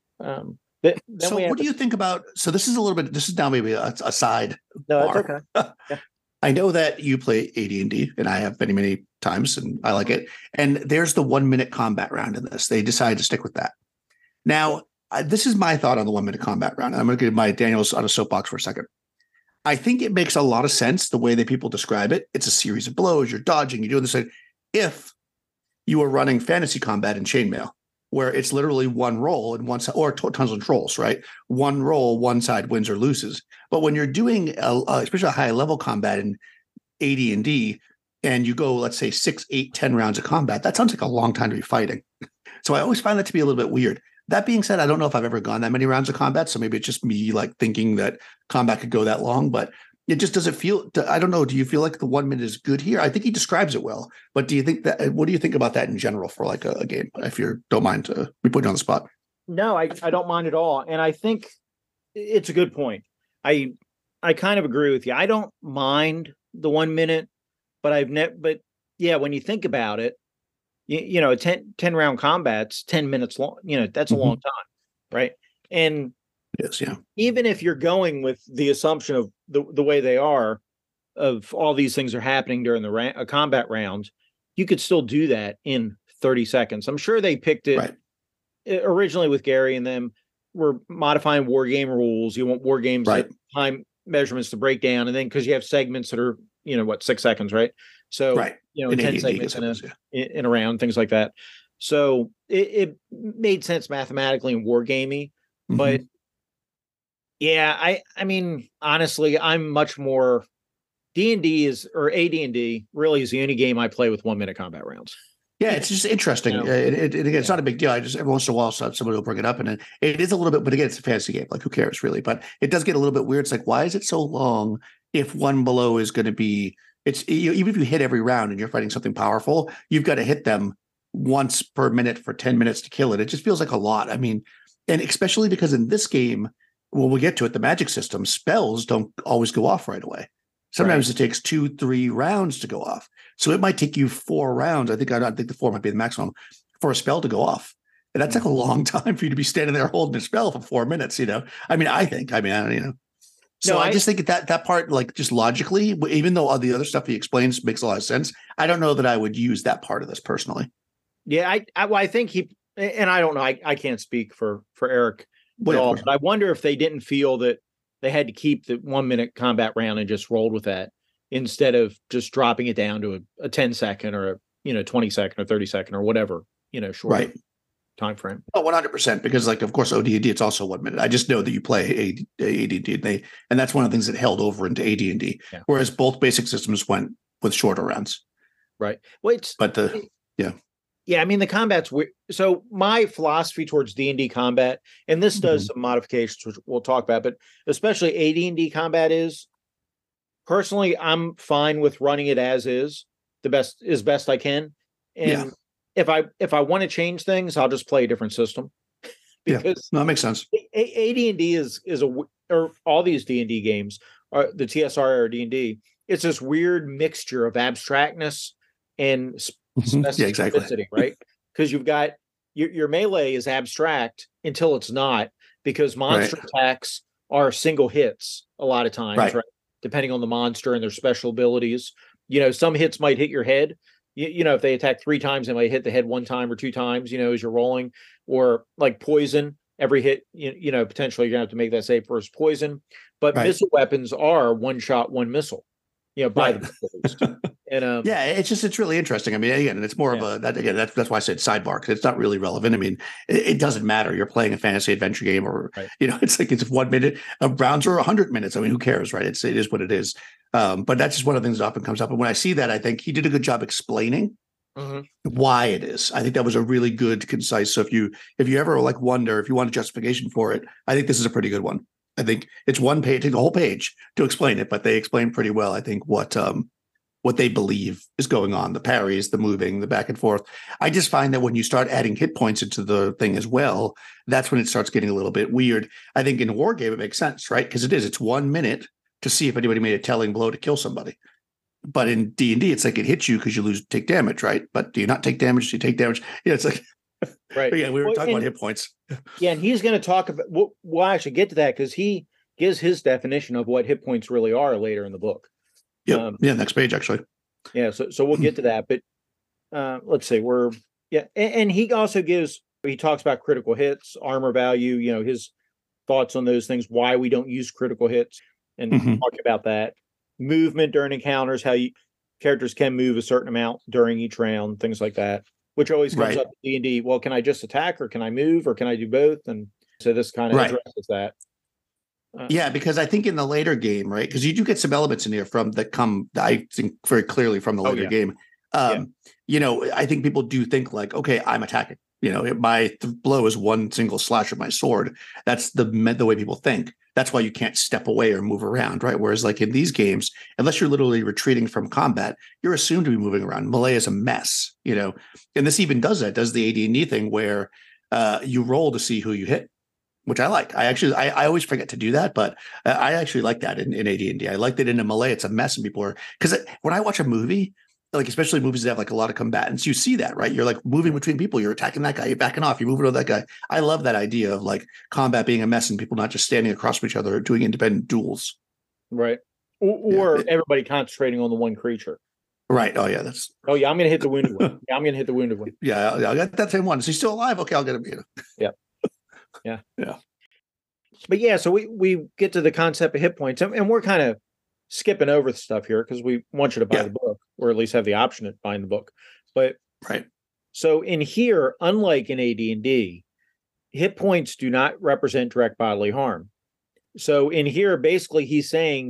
Speaker 1: Um, th- then
Speaker 3: So
Speaker 1: we have
Speaker 3: what do you think about, so this is a little bit, this is now maybe a, a side.
Speaker 1: No, that's
Speaker 3: bar.
Speaker 1: okay.
Speaker 3: I know that you play A D and D, and I have many, many times, and I like it. And there's the one minute combat round in this. They decided to stick with that. Now, uh, this is my thought on the one minute combat round. I'm going to give my Daniels on a soapbox for a second. I think it makes a lot of sense the way that people describe it. It's a series of blows. You're dodging. You're doing this. If you were running fantasy combat in chainmail, where it's literally one roll and one side, or t- tons of trolls, right? One roll, one side wins or loses. But when you're doing, a, a, especially a high level combat in A D and D, and you go, let's say six, eight, ten rounds of combat, that sounds like a long time to be fighting. So I always find that to be a little bit weird. That being said, I don't know if I've ever gone that many rounds of combat. So maybe it's just me like thinking that combat could go that long, but it just doesn't feel, I don't know. Do you feel like the one minute is good here? I think he describes it well, but do you think that, what do you think about that in general for like a, a game? If you don't mind to be put you on the spot.
Speaker 1: No, I, I don't mind at all. And I think it's a good point. I I kind of agree with you. I don't mind the one minute, but I've never, but yeah, when you think about it, you, you know, ten, ten round combat's ten minutes long, you know, that's a
Speaker 3: Mhm.
Speaker 1: long time. Right. And
Speaker 3: Yes. Yeah.
Speaker 1: even if you're going with the assumption of the, the way they are, of all these things are happening during the ra- a combat round, you could still do that in thirty seconds. I'm sure they picked it
Speaker 3: Right.
Speaker 1: originally with Gary and them. We're modifying war game rules. You want war games
Speaker 3: Right.
Speaker 1: that time measurements to break down, and then because you have segments that are, you know, what, six seconds, right? So
Speaker 3: Right.
Speaker 1: you know,
Speaker 3: In
Speaker 1: ten
Speaker 3: A D and D,
Speaker 1: segments in a,
Speaker 3: I suppose, yeah.
Speaker 1: in, in a round, things like that. So it, it made sense mathematically and war gamey,
Speaker 3: Mhm.
Speaker 1: but yeah, I I mean, honestly, I'm much more D and D is, or A D and D really is the only game I play with one minute combat rounds.
Speaker 3: Yeah, it's just interesting.
Speaker 1: You know?
Speaker 3: it, it, it, again, it's
Speaker 1: Yeah.
Speaker 3: not a big deal. I just every once in a while, so- somebody will bring it up, and it, it is a little bit. But again, it's a fantasy game. Like, who cares, really? But it does get a little bit weird. It's like, why is it so long? If one below is going to be, it's you, even if you hit every round and you're fighting something powerful, you've got to hit them once per minute for ten minutes to kill it. It just feels like a lot. I mean, and especially because in this game, when we get to it, the magic system spells don't always go off right away. Sometimes
Speaker 1: Right.
Speaker 3: it takes two, three rounds to go off. So it might take you four rounds. I think I, I think the four might be the maximum for a spell to go off. And that's like a long time for you to be standing there holding a spell for four minutes, you know? I mean, I think, I mean, I, you know. So
Speaker 1: No,
Speaker 3: I,
Speaker 1: I-
Speaker 3: just think that that part, like just logically, even though all the other stuff he explains makes a lot of sense, I don't know that I would use that part of this personally.
Speaker 1: Yeah, I, I, well, I think he, and I don't know, I, I can't speak for, for Eric
Speaker 3: Well,
Speaker 1: at
Speaker 3: yeah, of
Speaker 1: all,
Speaker 3: course.
Speaker 1: but I wonder if they didn't feel that they had to keep the one minute combat round and just rolled with that instead of just dropping it down to a, a ten second or a, you know, twenty second or thirty second or whatever, you know, short
Speaker 3: Right.
Speaker 1: time frame.
Speaker 3: Oh, one hundred percent. Because, like, of course, O D and D, it's also one minute. I just know that you play A D and D, and they, and that's one of the things that held over into A D and D.
Speaker 1: Yeah.
Speaker 3: Whereas both basic systems went with shorter rounds.
Speaker 1: Right. Well, it's,
Speaker 3: But the
Speaker 1: yeah, I mean, the combat's weird. So my philosophy towards D and D combat, and this does
Speaker 3: Mm-hmm.
Speaker 1: some modifications, which we'll talk about, but especially A D and D combat is, personally, I'm fine with running it as is, the best as best I can. And
Speaker 3: Yeah.
Speaker 1: if I if I want to change things, I'll just play a different system.
Speaker 3: Yeah.
Speaker 1: Because
Speaker 3: no, that makes sense.
Speaker 1: A D and D is is a w- or all these D and D games, are the T S R or D and D. It's this weird mixture of abstractness and sp-
Speaker 3: Mhm. Yeah, exactly.
Speaker 1: specificity, right? Because you've got your, your melee is abstract until it's not, because monster attacks are single hits a lot of times,
Speaker 3: Right.
Speaker 1: right? Depending on the monster and their special abilities. You know, some hits might hit your head. You, you know, if they attack three times, they might hit the head one time or two times, you know, as you're rolling. Or like poison, every hit, you, you know, potentially you're going to have to make that save versus poison. But
Speaker 3: Right.
Speaker 1: missile weapons are one shot, one missile, you know, by
Speaker 3: Right.
Speaker 1: the book, at least. And um,
Speaker 3: Yeah, it's just it's really interesting. I mean, again, and it's more
Speaker 1: Yeah.
Speaker 3: of a that again. That's that's why I said sidebar, because it's not really relevant. I mean, it, it doesn't matter. You're playing a fantasy adventure game, or
Speaker 1: Right.
Speaker 3: you know, it's like it's one minute of rounds or a hundred minutes. I mean, who cares, right? It's it is what it is. Um, but that's just one of the things that often comes up. And when I see that, I think he did a good job explaining
Speaker 1: mhm.
Speaker 3: why it is. I think that was a really good, concise. So if you if you ever like wonder if you want a justification for it, I think this is a pretty good one. I think it's one page, take the whole page to explain it, but they explain pretty well. I think what um what they believe is going on, the parries, the moving, the back and forth. I just find that when you start adding hit points into the thing as well, that's when it starts getting a little bit weird. I think in a war game, it makes sense, right? Because it is, it's one minute to see if anybody made a telling blow to kill somebody. But in D and D, it's like it hits you because you lose, take damage, right? But do you not take damage? Do you take damage? Yeah, it's like,
Speaker 1: Right.
Speaker 3: yeah, we were
Speaker 1: Well,
Speaker 3: talking about
Speaker 1: and-
Speaker 3: hit points.
Speaker 1: Yeah, and he's going to talk about. We'll, we'll actually get to that because he gives his definition of what hit points really are later in the book.
Speaker 3: Yeah,
Speaker 1: Um,
Speaker 3: yeah, next page, actually.
Speaker 1: Yeah, so so we'll get to that, but uh, let's see. We're yeah, and, and he also gives. He talks about critical hits, armor value. You know, his thoughts on those things. Why we don't use critical hits, and
Speaker 3: Mhm.
Speaker 1: talk about that. Movement during encounters. How you characters can move a certain amount during each round. Things like that. Which always comes
Speaker 3: Right.
Speaker 1: up in D and D. Well, can I just attack, or can I move, or can I do both? And so this kind of
Speaker 3: Right.
Speaker 1: addresses that. Uh,
Speaker 3: Yeah, because I think in the later game, right? Because you do get some elements in here from that come, I think, very clearly from the
Speaker 1: Oh,
Speaker 3: later
Speaker 1: yeah.
Speaker 3: game. Um, You know, I think people do think like, okay, I'm attacking. You know, it, my th- blow is one single slash of my sword. That's the me- the way people think. That's why you can't step away or move around, right? Whereas, like in these games, unless you're literally retreating from combat, you're assumed to be moving around. Melee is a mess, you know, and this even does that. Does the A D and D thing where uh, you roll to see who you hit, which I like. I actually, I, I always forget to do that, but uh, I actually like that in, in A D and D. I like that in a melee, it's a mess, and people are because when I watch a movie, like especially movies that have like a lot of combatants, you see that, right? You're like moving between people. You're attacking that guy, you're backing off, you're moving to that guy. I love that idea of like combat being a mess and people not just standing across from each other doing independent duels.
Speaker 1: Right. Or,
Speaker 3: Yeah.
Speaker 1: or everybody concentrating on the one creature.
Speaker 3: Right. Oh yeah, that's
Speaker 1: Oh yeah, I'm gonna hit the wounded one. Yeah, I'm gonna hit the wounded one.
Speaker 3: yeah. I got that same one. Is he still alive? Okay, I'll get him. You know.
Speaker 1: Yeah.
Speaker 3: Yeah.
Speaker 1: But yeah, so we we get to the concept of hit points, and, and we're kind of skipping over the stuff here because we want you to buy
Speaker 3: Yeah.
Speaker 1: the book, or at least have the option of buying the book. But
Speaker 3: Right.
Speaker 1: so in here, unlike in A D and D, hit points do not represent direct bodily harm. So in here, basically, he's saying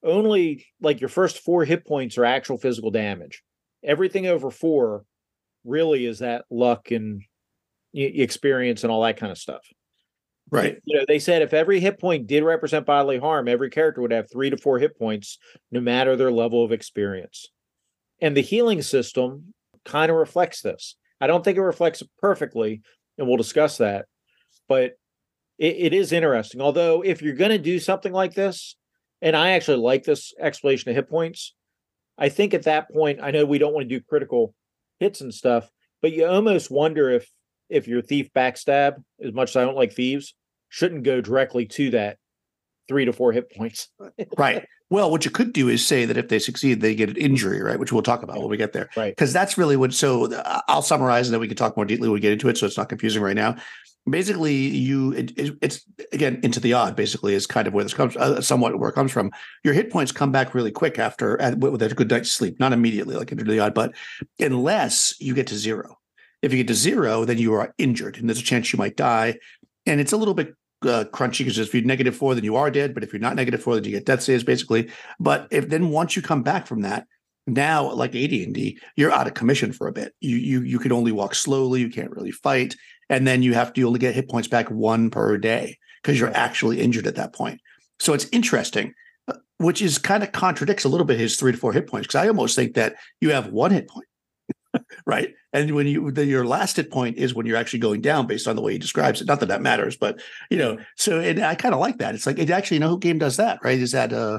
Speaker 1: only like your first four hit points are actual physical damage. Everything over four really is that luck and experience and all that kind of stuff.
Speaker 3: Right.
Speaker 1: You know, they said if every hit point did represent bodily harm, every character would have three to four hit points, no matter their level of experience. And the healing system kind of reflects this. I don't think it reflects it perfectly, and we'll discuss that. But it, it is interesting. Although, if you're going to do something like this, and I actually like this explanation of hit points, I think at that point, I know we don't want to do critical hits and stuff, but you almost wonder if if your thief backstab, as much as I don't like thieves, shouldn't go directly to that three to four hit points.
Speaker 3: Right. Well, what you could do is say that if they succeed, they get an injury, right? Which we'll talk about when we get there.
Speaker 1: Right.
Speaker 3: Because that's really what, so uh, I'll summarize and then we can talk more deeply when we get into it. So it's not confusing right now. Basically, you, it, it, it's again, into the odd basically is kind of where this comes, uh, somewhat where it comes from. Your hit points come back really quick after, uh, with a good night's sleep, not immediately like into the odd, but unless you get to zero. If you get to zero, then you are injured and there's a chance you might die. And it's a little bit uh, crunchy because if you're negative four, then you are dead. But if you're not negative four, then you get death saves basically. But if then once you come back from that, now like A D and D, you're out of commission for a bit. You you you can only walk slowly. You can't really fight. And then you have to only get hit points back one per day because you're actually injured at that point. So it's interesting, which is kind of contradicts a little bit his three to four hit points. Because I almost think that you have one hit point. Right. And when you, the, your last hit point is when you're actually going down based on the way he describes it. Not that that matters, but, you know, so and I kind of like that. It's like, it actually, you know, who game does that, right? Is that, uh,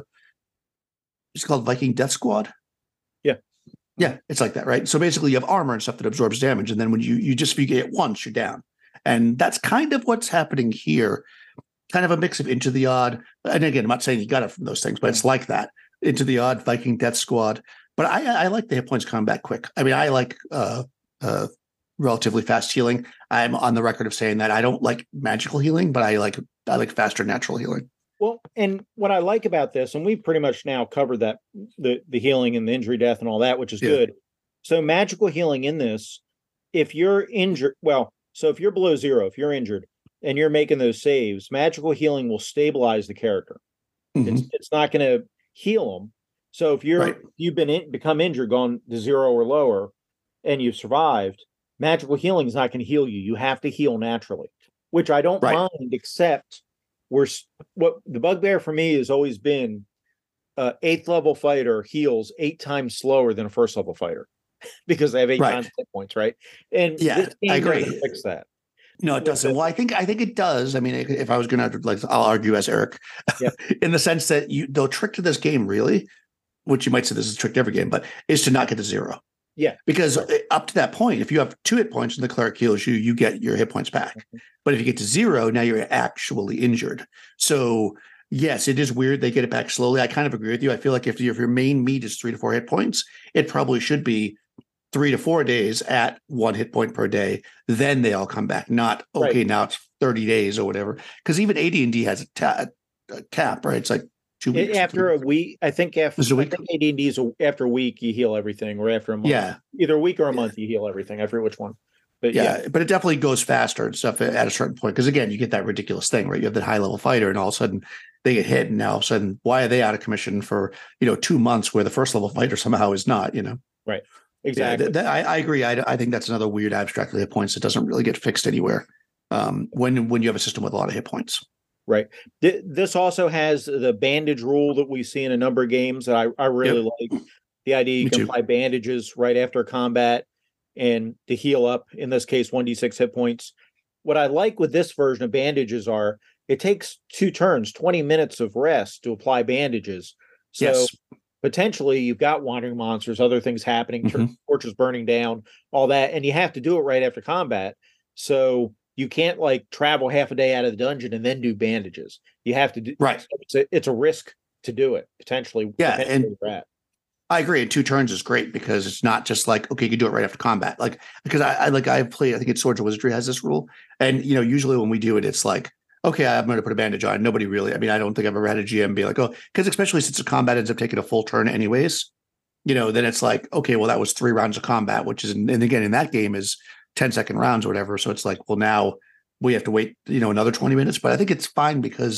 Speaker 3: it's called Viking Death Squad.
Speaker 1: Yeah.
Speaker 3: Yeah. It's like that, right? So basically you have armor and stuff that absorbs damage. And then when you, you just, if you get it once, you're down. And that's kind of what's happening here. Kind of a mix of Into the Odd. And again, I'm not saying you got it from those things, but it's like that. Into the Odd, Viking Death Squad. But I, I like the hit points coming back quick. I mean, I like uh, uh, relatively fast healing. I'm on the record of saying that I don't like magical healing, but I like I like faster natural healing.
Speaker 1: Well, and what I like about this, and we've pretty much now covered that the the healing and the injury, death, and all that, which is yeah. good. So magical healing in this, if you're injured, well, so if you're below zero, if you're injured and you're making those saves, magical healing will stabilize the character. Mm-hmm. It's it's not going to heal them. So if you're right. you've been in, become injured, gone to zero or lower, and you've survived, magical healing is not going to heal you. You have to heal naturally, which I don't right. mind. Except we're what the bugbear for me has always been: uh, eighth level fighter heals eight times slower than a first level fighter because they have eight right. times hit points, right? And
Speaker 3: yeah,
Speaker 1: this game
Speaker 3: I agree.
Speaker 1: Fix that.
Speaker 3: No, it doesn't. Well, I think I think it does. I mean, if I was going to like, I'll argue as Eric, yep. in the sense that you the trick to this game really. Which you might say this is a trick to every game, but is to not get to zero.
Speaker 1: Yeah.
Speaker 3: Because
Speaker 1: right.
Speaker 3: up to that point, if you have two hit points and the cleric heals you, you get your hit points back. Mm-hmm. But if you get to zero, now you're actually injured. So yes, it is weird. They get it back slowly. I kind of agree with you. I feel like if, you, if your main meat is three to four hit points, it probably should be three to four days at one hit point per day. Then they all come back. Not, okay, right. now it's thirty days or whatever. Because even A D and D has a, ta- a cap, right? It's like, Two weeks,
Speaker 1: after a week, I think after a week? I think A D and D is a, after a week you heal everything, or after a month,
Speaker 3: yeah,
Speaker 1: either a week or a
Speaker 3: yeah.
Speaker 1: month you heal everything. I forget which one, but
Speaker 3: yeah,
Speaker 1: yeah,
Speaker 3: but it definitely goes faster and stuff at a certain point because again, you get that ridiculous thing where you have that high level fighter, and all of a sudden they get hit, and now all of a sudden, why are they out of commission for you know two months where the first level fighter somehow is not? You know,
Speaker 1: right? Exactly.
Speaker 3: Yeah, th- th- I, I agree. I, I think that's another weird abstract hit points that doesn't really get fixed anywhere um, when when you have a system with a lot of hit points.
Speaker 1: Right. This also has the bandage rule that we see in a number of games that I, I really yep. like. The idea you Me can too. apply bandages right after combat and to heal up, in this case, one d six hit points. What I like with this version of bandages are it takes two turns, twenty minutes of rest to apply bandages. So yes. potentially you've got wandering monsters, other things happening, mm-hmm. torches burning down, all that, and you have to do it right after combat. So you can't like travel half a day out of the dungeon and then do bandages. You have to do
Speaker 3: right.
Speaker 1: It's a, it's a risk to do it potentially.
Speaker 3: Yeah,
Speaker 1: potentially
Speaker 3: and I agree. And two turns is great because it's not just like okay, you can do it right after combat. Like because I, I like I play. I think it's Swords of Wizardry has this rule, and you know usually when we do it, it's like okay, I'm going to put a bandage on. Nobody really. I mean, I don't think I've ever had a G M be like oh, because especially since the combat ends up taking a full turn anyways. You know, then it's like okay, well that was three rounds of combat, which is and again in that game is ten second rounds or whatever. So it's like, well, now we have to wait, you know, another twenty minutes. But I think it's fine because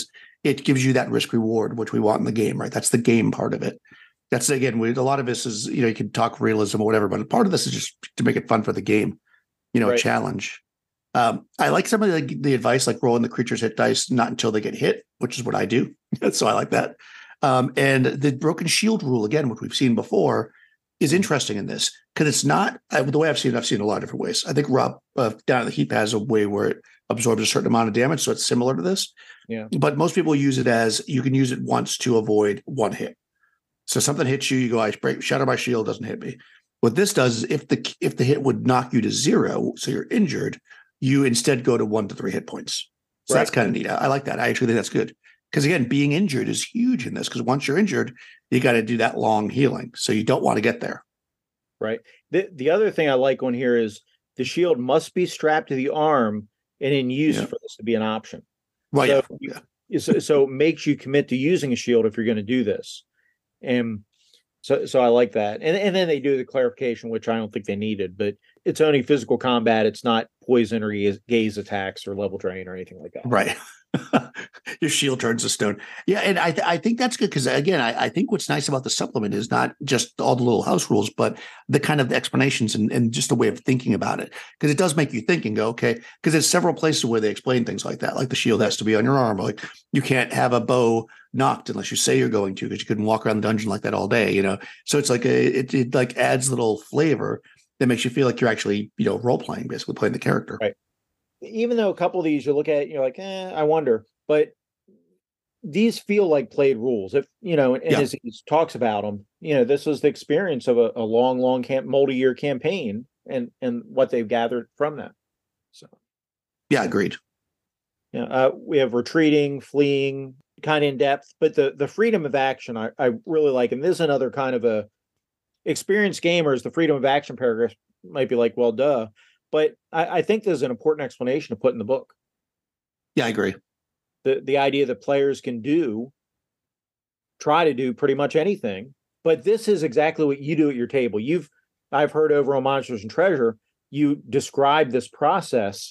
Speaker 3: it gives you that risk reward, which we want in the game, right? That's the game part of it. That's again, we, a lot of this is, you know, you can talk realism or whatever, but part of this is just to make it fun for the game, you know,
Speaker 1: Right.
Speaker 3: a challenge. Um, I like some of the, the advice, like rolling the creatures hit dice, not until they get hit, which is what I do. So I like that. Um, and the broken shield rule, again, which we've seen before, is interesting in this because it's not I, the way I've seen it. I've seen it a lot of different ways. I think Rob uh, down at the Heap has a way where it absorbs a certain amount of damage, so it's similar to this.
Speaker 1: Yeah.
Speaker 3: But most people use it as you can use it once to avoid one hit. So something hits you, you go, I break, shatter my shield, doesn't hit me. What this does is if the if the hit would knock you to zero, so you're injured, you instead go to one to three hit points. So
Speaker 1: Right.
Speaker 3: that's kind of neat. I, I like that. I actually think that's good. Because again, being injured is huge in this. Because once you're injured, you got to do that long healing. So you don't want to get there.
Speaker 1: Right. The the other thing I like on here is the shield must be strapped to the arm and in use
Speaker 3: Yeah.
Speaker 1: for this to be an option.
Speaker 3: Right.
Speaker 1: So,
Speaker 3: yeah.
Speaker 1: you- so, so it makes you commit to using a shield if you're going to do this. And so so I like that. And and then they do the clarification, which I don't think they needed, but it's only physical combat. It's not poison or gaze, gaze attacks or level drain or anything like that.
Speaker 3: Right. Your shield turns to stone. Yeah, and I th- I think that's good because again, I, I think what's nice about the supplement is not just all the little house rules, but the kind of explanations and, and just the way of thinking about it. Because it does make you think and go, okay, because there's several places where they explain things like that, like the shield has to be on your arm, like you can't have a bow knocked unless you say you're going to, because you couldn't walk around the dungeon like that all day, you know. So it's like a it, it like adds little flavor that makes you feel like you're actually, you know, role playing, basically playing the character.
Speaker 1: Right. Even though a couple of these you look at, you're like, eh, I wonder, but these feel like played rules. If you know, and, and
Speaker 3: Yeah.
Speaker 1: as he talks about them, you know, this is the experience of a, a long, long camp, multi-year campaign, and and what they've gathered from that. So,
Speaker 3: Yeah, agreed.
Speaker 1: yeah, uh, we have retreating, fleeing, kind of in depth, but the the freedom of action I, I really like, and this is another kind of a experienced gamers. The freedom of action paragraph might be like, well, duh. But I, I think there's an important explanation to put in the book.
Speaker 3: Yeah, I agree.
Speaker 1: The the idea that players can do, try to do pretty much anything, but this is exactly what you do at your table. You've I've heard over on Monsters and Treasure, you describe this process.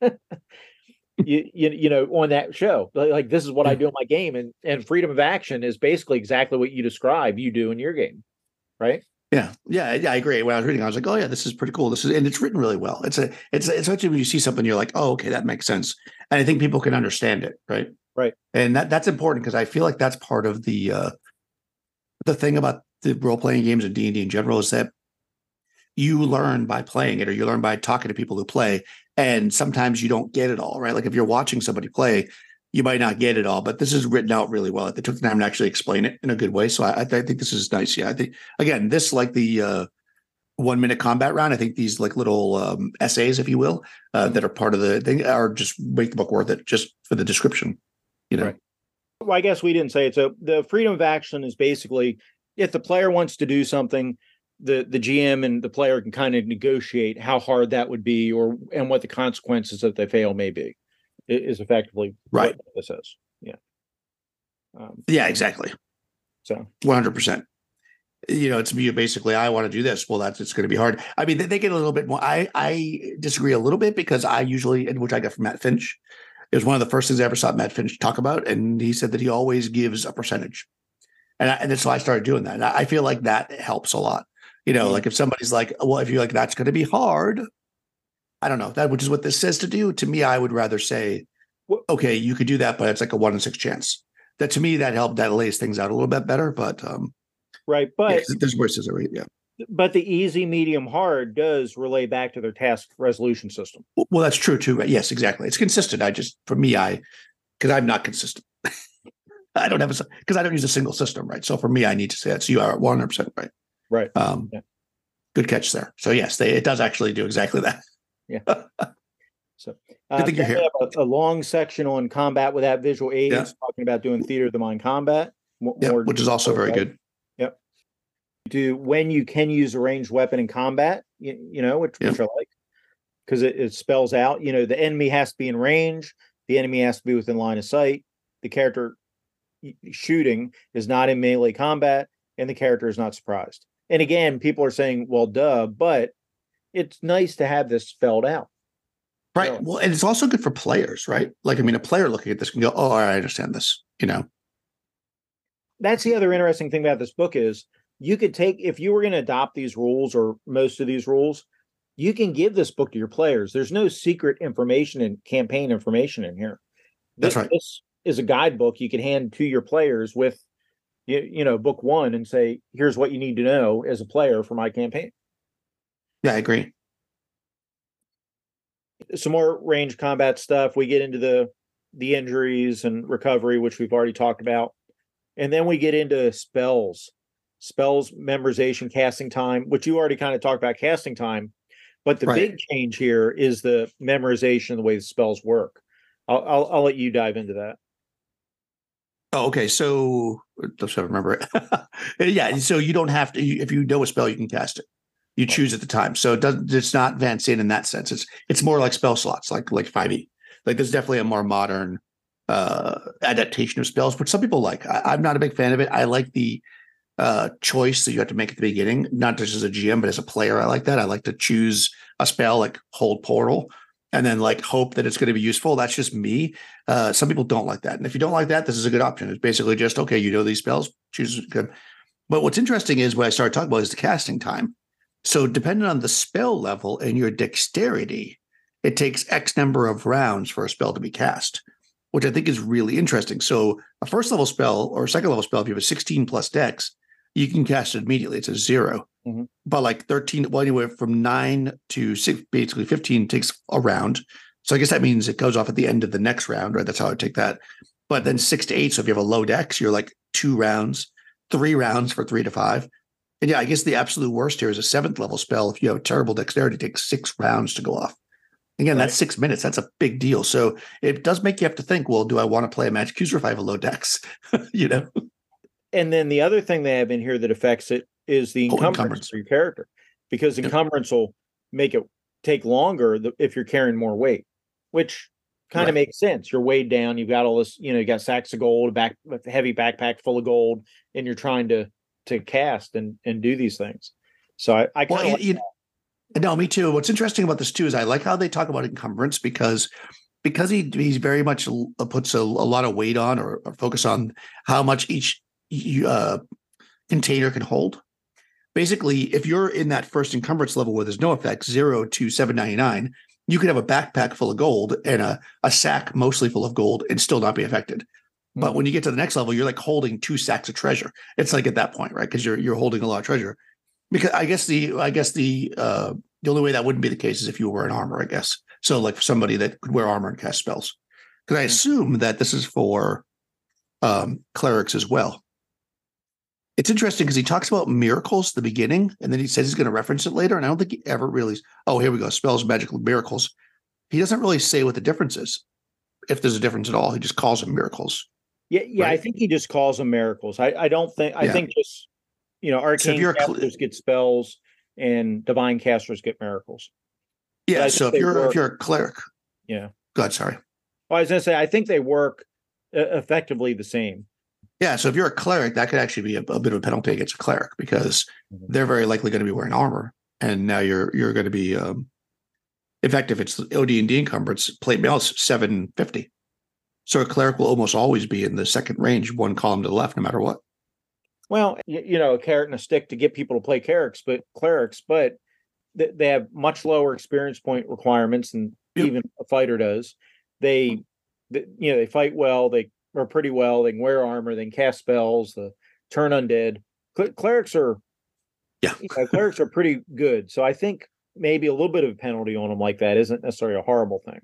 Speaker 1: you, you you know on that show, like, like this is what I do in my game, and and freedom of action is basically exactly what you describe you do in your game, right?
Speaker 3: Yeah, yeah, yeah. I agree. When I was reading, I was like, "Oh, yeah, this is pretty cool." This is, and it's written really well. It's a, it's, it's actually when you see something, you're like, "Oh, okay, that makes sense," and I think people can understand it, right?
Speaker 1: Right.
Speaker 3: And that that's important because I feel like that's part of the, uh the thing about the role playing games and D and D in general is that you learn by playing it, or you learn by talking to people who play, and sometimes you don't get it all, right? Like if you're watching somebody play, you might not get it all, but this is written out really well. They took the time to actually explain it in a good way. So I, I think this is nice. Yeah. I think, again, this like the uh, one minute combat round, I think these like little um, essays, if you will, uh, that are part of the thing are just make the book worth it just for the description, you know?
Speaker 1: Right. Well, I guess we didn't say it. So the freedom of action is basically if the player wants to do something, the, the G M and the player can kind of negotiate how hard that would be or and what the consequences if they fail may be. Is effectively
Speaker 3: right.
Speaker 1: what this is. Yeah. Um,
Speaker 3: yeah, exactly.
Speaker 1: So
Speaker 3: one hundred percent. You know, it's you basically, I want to do this. Well, that's, it's going to be hard. I mean, they, they get a little bit more. I, I disagree a little bit because I usually, and which I got from Matt Finch, it was one of the first things I ever saw Matt Finch talk about. And he said that he always gives a percentage. And, I, and that's why I started doing that. And I, I feel like that helps a lot. You know, mm-hmm. like if somebody's like, well, if you're like, that's going to be hard, I don't know that, which is what this says to do. To me, I would rather say, okay, you could do that, but it's like a one in six chance. That to me, that helped, that lays things out a little bit better. But um,
Speaker 1: right, but
Speaker 3: yeah, there's voices, right? Yeah.
Speaker 1: But the easy, medium, hard does relay back to their task resolution system.
Speaker 3: Well, that's true too. Right? Yes, exactly. It's consistent. I just, for me, I because I'm not consistent. I don't have a because I don't use a single system, right? So for me, I need to say that. So you are one hundred percent right.
Speaker 1: Right.
Speaker 3: Um,
Speaker 1: yeah.
Speaker 3: Good catch there. So yes, they, it does actually do exactly that.
Speaker 1: Yeah. So uh,
Speaker 3: I think you're here.
Speaker 1: A, a long section on combat without visual aids, yeah. talking about doing theater of the mind combat.
Speaker 3: More, yeah, which is also very right? good.
Speaker 1: Yep. Do when you can use a ranged weapon in combat, you, you know, which,
Speaker 3: yeah.
Speaker 1: which I like because it, it spells out, you know, the enemy has to be in range, the enemy has to be within line of sight, the character shooting is not in melee combat, and the character is not surprised. And again, people are saying, well, duh, but it's nice to have this spelled out.
Speaker 3: Right.
Speaker 1: Really.
Speaker 3: Well, and it's also good for players, right? Like, I mean, a player looking at this can go, oh, all right, I understand this, you know?
Speaker 1: That's the other interesting thing about this book is you could take, if you were going to adopt these rules or most of these rules, you can give this book to your players. There's no secret information and campaign information in here.
Speaker 3: That's
Speaker 1: This,
Speaker 3: right.
Speaker 1: this is a guidebook you could hand to your players with, you, you know, book one and say, here's what you need to know as a player for my campaign.
Speaker 3: Yeah, I agree.
Speaker 1: Some more range combat stuff. We get into the the injuries and recovery, which we've already talked about. And then we get into spells, spells, memorization, casting time, which you already kind of talked about casting time. But the
Speaker 3: Right.
Speaker 1: big change here is the memorization and the way the spells work. I'll, I'll, I'll let you dive into that.
Speaker 3: Oh, okay. So let's try to remember it. Yeah. So you don't have to, if you know a spell, you can cast it. You choose at the time. So it doesn't, it's not Vance in in that sense. It's, it's more like spell slots, like, like five E. Like there's definitely a more modern uh, adaptation of spells, which some people like. I, I'm not a big fan of it. I like the uh, choice that you have to make at the beginning, not just as a G M, but as a player. I like that. I like to choose a spell like Hold Portal and then like hope that it's going to be useful. That's just me. Uh, some people don't like that. And if you don't like that, this is a good option. It's basically just, okay, you know these spells, choose good. But what's interesting is what I started talking about is the casting time. So depending on the spell level and your dexterity, it takes X number of rounds for a spell to be cast, which I think is really interesting. So a first level spell or a second level spell, if you have a sixteen plus dex, you can cast it immediately. It's a zero. Mm-hmm. But like thirteen, well, anywhere from nine to six, basically fifteen takes a round. So I guess that means it goes off at the end of the next round, right? That's how I take that. But then six to eight. So if you have a low dex, you're like two rounds, three rounds for three to five. And yeah, I guess the absolute worst here is a seventh level spell. If you have terrible dexterity, it takes six rounds to go off. Again, right. That's six minutes. That's a big deal. So it does make you have to think, well, do I want to play a magic user if I have a low dex? You know?
Speaker 1: And then the other thing they have in here that affects it is the encumbrance, oh, encumbrance. for your character, because encumbrance yep. will make it take longer if you're carrying more weight, which kind of right. makes sense. You're weighed down. You've got all this, you know, you got sacks of gold, a back, a heavy backpack full of gold, and you're trying to to cast and, and do these things. So I, I kind
Speaker 3: well,
Speaker 1: of like
Speaker 3: you, no, me too. What's interesting about this too is I like how they talk about encumbrance because because he he's very much puts a, a lot of weight on or, or focus on how much each uh, container can hold. Basically, if you're in that first encumbrance level where there's no effect, zero to seven ninety-nine, you could have a backpack full of gold and a, a sack mostly full of gold and still not be affected. But when you get to the next level, you're like holding two sacks of treasure. It's like at that point, right? Because you're you're holding a lot of treasure. Because I guess the I guess the uh, the only way that wouldn't be the case is if you were wearing armor, I guess. So like for somebody that could wear armor and cast spells. Because I assume that this is for um, clerics as well. It's interesting because he talks about miracles at the beginning, and then he says he's going to reference it later. And I don't think he ever really. Oh, here we go. Spells, magical miracles. He doesn't really say what the difference is, if there's a difference at all. He just calls them miracles.
Speaker 1: Yeah, yeah, right? I think he just calls them miracles. I, I don't think I yeah. think just you know, arcane so casters cl- get spells and divine casters get miracles.
Speaker 3: Yeah, so if you're work, if you're a cleric,
Speaker 1: yeah.
Speaker 3: Go ahead, sorry.
Speaker 1: Well, I was going to say I think they work uh, effectively the same.
Speaker 3: Yeah, so if you're a cleric, that could actually be a, a bit of a penalty against a cleric because mm-hmm. they're very likely going to be wearing armor, and now you're you're going to be um, effective. It's O D and D encumbrance. Plate mail is seven fifty. So a cleric will almost always be in the second range, one column to the left, no matter what.
Speaker 1: Well, you, you know, a carrot and a stick to get people to play clerics, but clerics, but th- they have much lower experience point requirements than yep. even a fighter does. They, they, you know, they fight well. They are pretty well. They can wear armor. They can cast spells. The turn undead. Cl- clerics are,
Speaker 3: yeah,
Speaker 1: you know, clerics are pretty good. So I think maybe a little bit of a penalty on them like that isn't necessarily a horrible thing.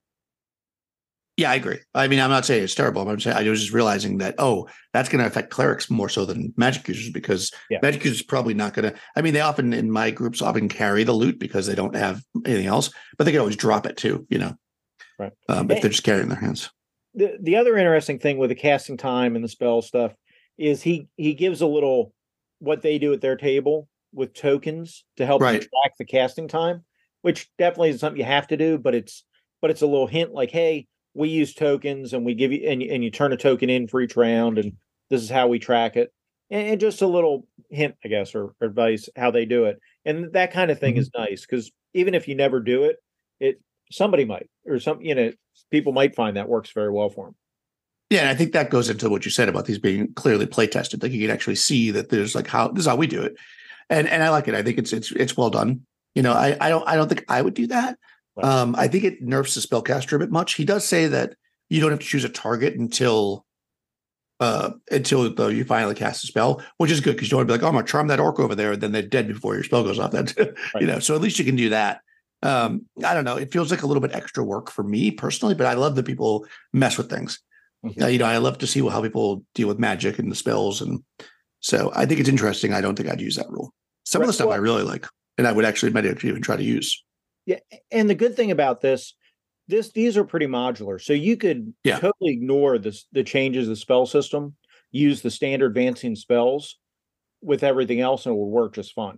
Speaker 3: Yeah, I agree. I mean, I'm not saying it's terrible. I'm saying I was just realizing that, oh, that's going to affect clerics more so than magic users because yeah. magic users probably not going to. I mean, they often in my groups often carry the loot because they don't have anything else, but they can always drop it too, you know,
Speaker 1: right?
Speaker 3: Um, if they're just carrying their hands.
Speaker 1: The the other interesting thing with the casting time and the spell stuff is he he gives a little what they do at their table with tokens to help right. you track the casting time, which definitely is something you have to do, but it's but it's a little hint like, hey. We use tokens and we give you and, and you turn a token in for each round and this is how we track it and, and just a little hint, I guess, or, or advice how they do it. And that kind of thing mm-hmm. is nice because even if you never do it, it somebody might, or some, you know, people might find that works very well for them.
Speaker 3: Yeah, and I think that goes into what you said about these being clearly play tested. Like you can actually see that there's like how this is how we do it, and and I like it. I think it's it's it's well done. You know, I I don't I don't think I would do that. Right. Um, I think it nerfs the spellcaster a bit much. He does say that you don't have to choose a target until uh until the, you finally cast a spell, which is good because you don't want to be like, oh, I'm gonna charm that orc over there, and then they're dead before your spell goes off. That right. You know, so at least you can do that. Um, I don't know. It feels like a little bit extra work for me personally, but I love that people mess with things. Mm-hmm. Uh, you know, I love to see how people deal with magic and the spells, and so I think it's interesting. I don't think I'd use that rule. Some right. of the stuff well, I really like, and I would actually maybe even try to use.
Speaker 1: Yeah, and the good thing about this, this these are pretty modular, so you could yeah. totally ignore this the changes of the spell system, use the standard advancing spells with everything else, and it will work just fine.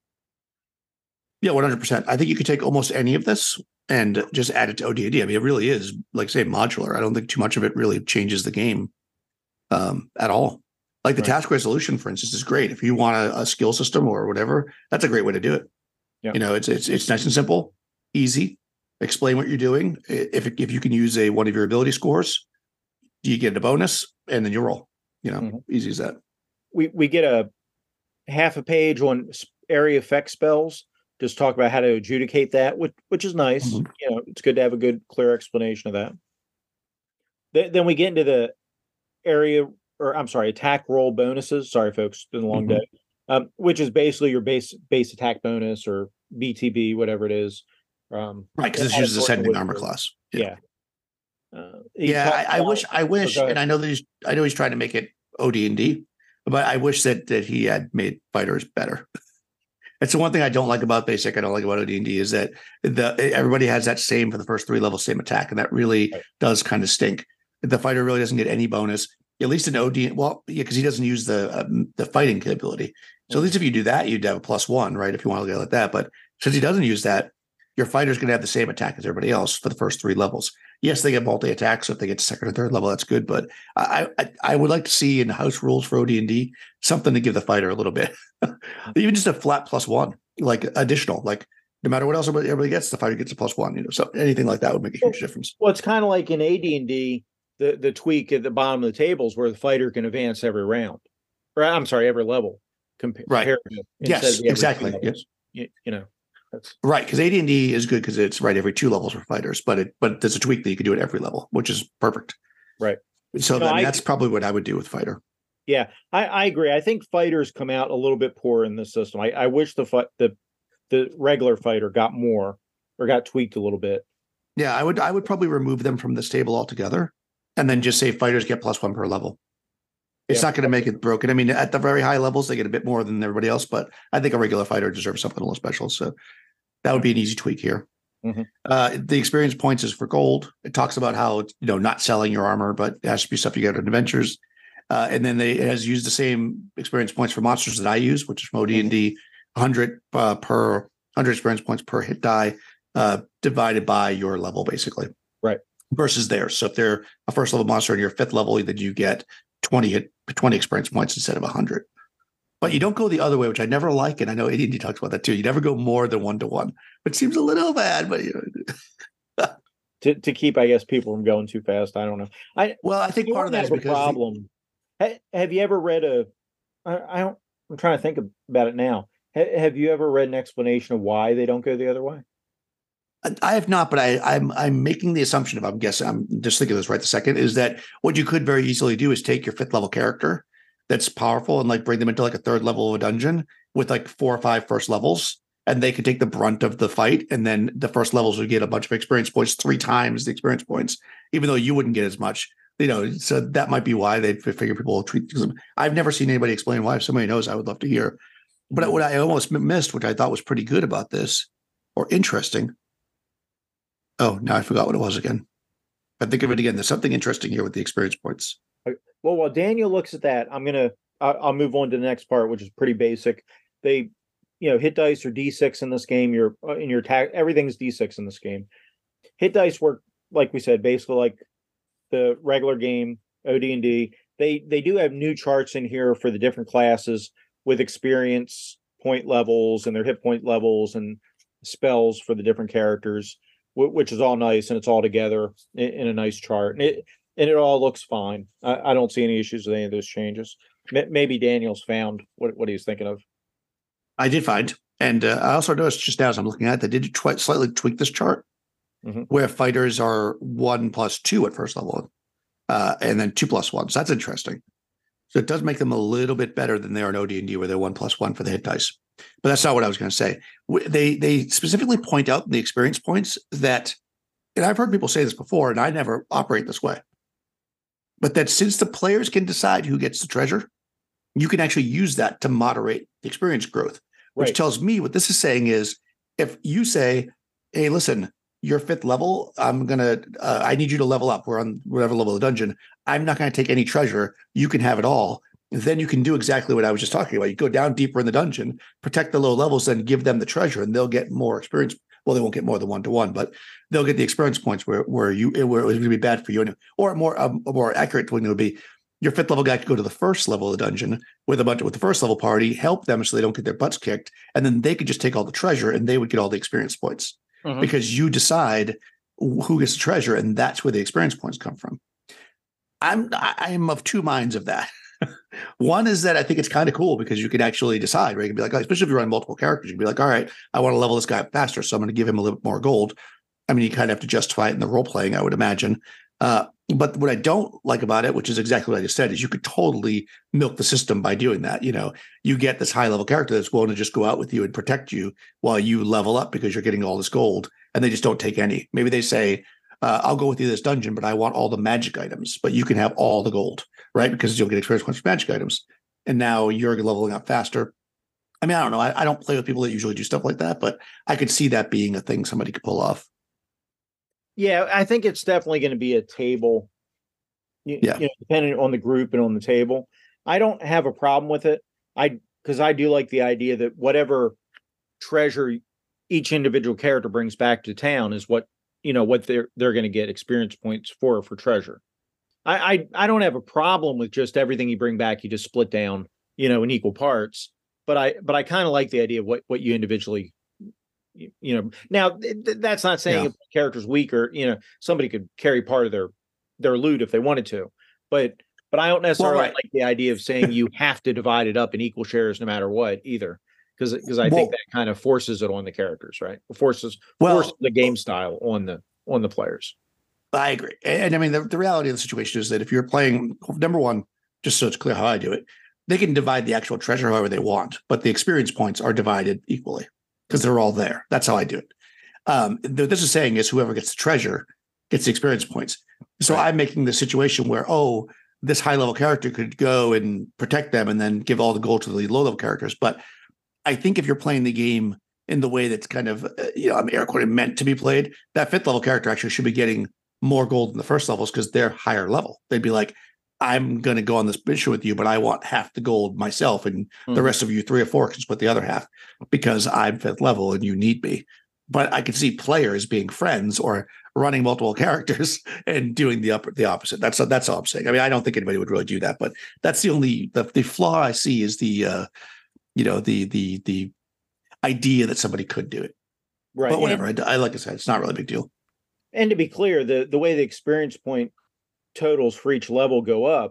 Speaker 3: Yeah, one hundred percent. I think you could take almost any of this and just add it to O D and D. I mean, it really is, like say, modular. I don't think too much of it really changes the game um, at all. Like the right. task resolution, for instance, is great. If you want a, a skill system or whatever, that's a great way to do it. Yeah. You know, it's it's it's nice and simple, easy. Explain what you're doing. If if you can use a one of your ability scores, you get a bonus, and then you roll. You know, mm-hmm. easy as that.
Speaker 1: We we get a half a page on area effect spells. Just talk about how to adjudicate that, which which is nice. Mm-hmm. You know, it's good to have a good, clear explanation of that. Th- then we get into the area, or I'm sorry, attack roll bonuses. Sorry, folks, it's been a long mm-hmm. day. Um, which is basically your base base attack bonus or B T B, whatever it is. Um,
Speaker 3: right, because this uses ascending armor class.
Speaker 1: Yeah,
Speaker 3: yeah. Uh, yeah I, I wish, I wish, and I know that he's, I know he's trying to make it O D and D, but I wish that that he had made fighters better. It's the one thing I don't like about basic. I don't like about O D and D is that the everybody has that same for the first three levels, same attack, and that really right. does kind of stink. The fighter really doesn't get any bonus, at least in O D. Well, yeah, because he doesn't use the um, the fighting capability. So at least if you do that, you'd have a plus one, right? If you want to look at it like that. But since he doesn't use that, your fighter's going to have the same attack as everybody else for the first three levels. Yes, they get multi attacks. So if they get to second or third level, that's good. But I, I I would like to see in house rules for O D and D something to give the fighter a little bit, even just a flat plus one, like additional, like no matter what else everybody gets, the fighter gets a plus one. You know, so anything like that would make a huge difference.
Speaker 1: Well, it's kind of like in A D and D, the the tweak at the bottom of the tables where the fighter can advance every round, or I'm sorry, every level. Compa-
Speaker 3: right. Yes, exactly. Yes.
Speaker 1: You, you know. That's
Speaker 3: right, because A D and D is good because it's right every two levels for fighters, but it but there's a tweak that you can do at every level, which is perfect.
Speaker 1: Right.
Speaker 3: So no, then I, that's probably what I would do with fighter.
Speaker 1: Yeah, I, I agree. I think fighters come out a little bit poor in this system. I, I wish the fight the the regular fighter got more or got tweaked a little bit.
Speaker 3: Yeah, I would I would probably remove them from this table altogether, and then just say fighters get plus one per level. It's yeah. not going to make it broken. I mean, at the very high levels, they get a bit more than everybody else, but I think a regular fighter deserves something a little special. So that would be an easy tweak here. Mm-hmm. Uh, the experience points is for gold. It talks about how it's, you know, not selling your armor, but it has to be stuff you get in adventures. Uh, and then they it has used the same experience points for monsters that I use, which is from O D and D, one hundred uh, per one hundred experience points per hit die, uh, divided by your level, basically.
Speaker 1: Right.
Speaker 3: Versus theirs. So if they're a first level monster and you're fifth level, then you get twenty hit twenty experience points instead of one hundred. But you don't go the other way, which I never like, and I know A D and D talks about that too. You never go more than one to one, which seems a little bad, but you
Speaker 1: know. to to keep, I guess, people from going too fast. I don't know. I
Speaker 3: well, I think part of that is because
Speaker 1: a problem. The, have you ever read a? I, I don't. I'm trying to think about it now. Ha, have you ever read an explanation of why they don't go the other way?
Speaker 3: I have not, but I, I'm I'm making the assumption, if I'm guessing, I'm just thinking this right the second, is that what you could very easily do is take your fifth level character that's powerful and like bring them into like a third level of a dungeon with like four or five first levels, and they could take the brunt of the fight, and then the first levels would get a bunch of experience points, three times the experience points, even though you wouldn't get as much. You know, so that might be why they figure people will treat them. I've never seen anybody explain why. If somebody knows, I would love to hear. But what I almost missed, which I thought was pretty good about this or interesting. Oh, now I forgot what it was again. But think of it again. There's something interesting here with the experience points.
Speaker 1: Well, while Daniel looks at that, I'm gonna I'll, I'll move on to the next part, which is pretty basic. They, you know, hit dice are D six in this game. Your in your attack, everything's D six in this game. Hit dice work, like we said, basically like the regular game O D and D. They they do have new charts in here for the different classes with experience point levels and their hit point levels and spells for the different characters. which is all nice, and it's all together in, in a nice chart, and it and it all looks fine. I, I don't see any issues with any of those changes. M- maybe Daniel's found what what he's thinking of.
Speaker 3: I did find, and uh, I also noticed just now as I'm looking at it, they did twi- slightly tweak this chart mm-hmm. where fighters are one plus two at first level, uh, and then two plus one. So that's interesting. So it does make them a little bit better than they are in O D and D, where they're one plus one for the hit dice. But that's not what I was going to say. They they specifically point out in the experience points that, and I've heard people say this before, and I never operate this way, but that since the players can decide who gets the treasure, you can actually use that to moderate the experience growth, which right. tells me what this is saying is if you say, hey, listen, you're fifth level, I'm going to, uh, I need you to level up. We're on whatever level of the dungeon. I'm not going to take any treasure. You can have it all. Then you can do exactly what I was just talking about. You go down deeper in the dungeon, protect the low levels, then give them the treasure, and they'll get more experience. Well, they won't get more than one to one, but they'll get the experience points where where you where it was going to be bad for you, or more um, a more accurate one would be your fifth level guy could go to the first level of the dungeon with a bunch with the first level party, help them so they don't get their butts kicked, and then they could just take all the treasure and they would get all the experience points mm-hmm. because you decide who gets the treasure, and that's where the experience points come from. I'm I'm of two minds of that. One is that I think it's kind of cool because you can actually decide, right? You can be like, especially if you run multiple characters, you can be like, all right, I want to level this guy up faster, so I'm going to give him a little bit more gold. I mean, you kind of have to justify it in the role playing, I would imagine. Uh, but what I don't like about it, which is exactly what I just said, is you could totally milk the system by doing that. You know, you get this high level character that's willing to just go out with you and protect you while you level up because you're getting all this gold, and they just don't take any. Maybe they say, uh, I'll go with you to this dungeon, but I want all the magic items, but you can have all the gold, right? Because you'll get experience points for magic items. And now you're leveling up faster. I mean, I don't know. I, I don't play with people that usually do stuff like that, but I could see that being a thing somebody could pull off.
Speaker 1: Yeah, I think it's definitely going to be a table, you, yeah. you know, depending on the group and on the table. I don't have a problem with it. I because I do like the idea that whatever treasure each individual character brings back to town is what, you know, what they're they're going to get experience points for for treasure. I, I I don't have a problem with just everything you bring back, you just split down, you know, in equal parts. But I but I kind of like the idea of what what you individually. You know, now th- that's not saying yeah. if the character's weaker, you know, somebody could carry part of their their loot if they wanted to, but but I don't necessarily well, right. like the idea of saying you have to divide it up in equal shares no matter what either, because because I well, think that kind of forces it on the characters, right? It forces well, forces the game style on the on the players.
Speaker 3: I agree, and I mean the, the reality of the situation is that if you're playing, number one, just so it's clear how I do it, they can divide the actual treasure however they want, but the experience points are divided equally. Because they're all there. That's how I do it. Um, th- this is saying is whoever gets the treasure gets the experience points. So right. I'm making the situation where, oh, this high level character could go and protect them and then give all the gold to the low level characters. But I think if you're playing the game in the way that's kind of, uh, you know, I'm air quoting meant to be played, that fifth level character actually should be getting more gold than the first levels because they're higher level. They'd be like, I'm going to go on this mission with you, but I want half the gold myself, and mm-hmm. the rest of you, three or four, can split the other half because I'm fifth level and you need me. But I could see players being friends or running multiple characters and doing the upper, the opposite. That's that's all I'm saying. I mean, I don't think anybody would really do that, but that's the only the, the flaw I see is the uh, you know the the the idea that somebody could do it. Right. But whatever. And, I, I like I said, it's not really a big deal.
Speaker 1: And to be clear, the the way the experience point totals for each level go up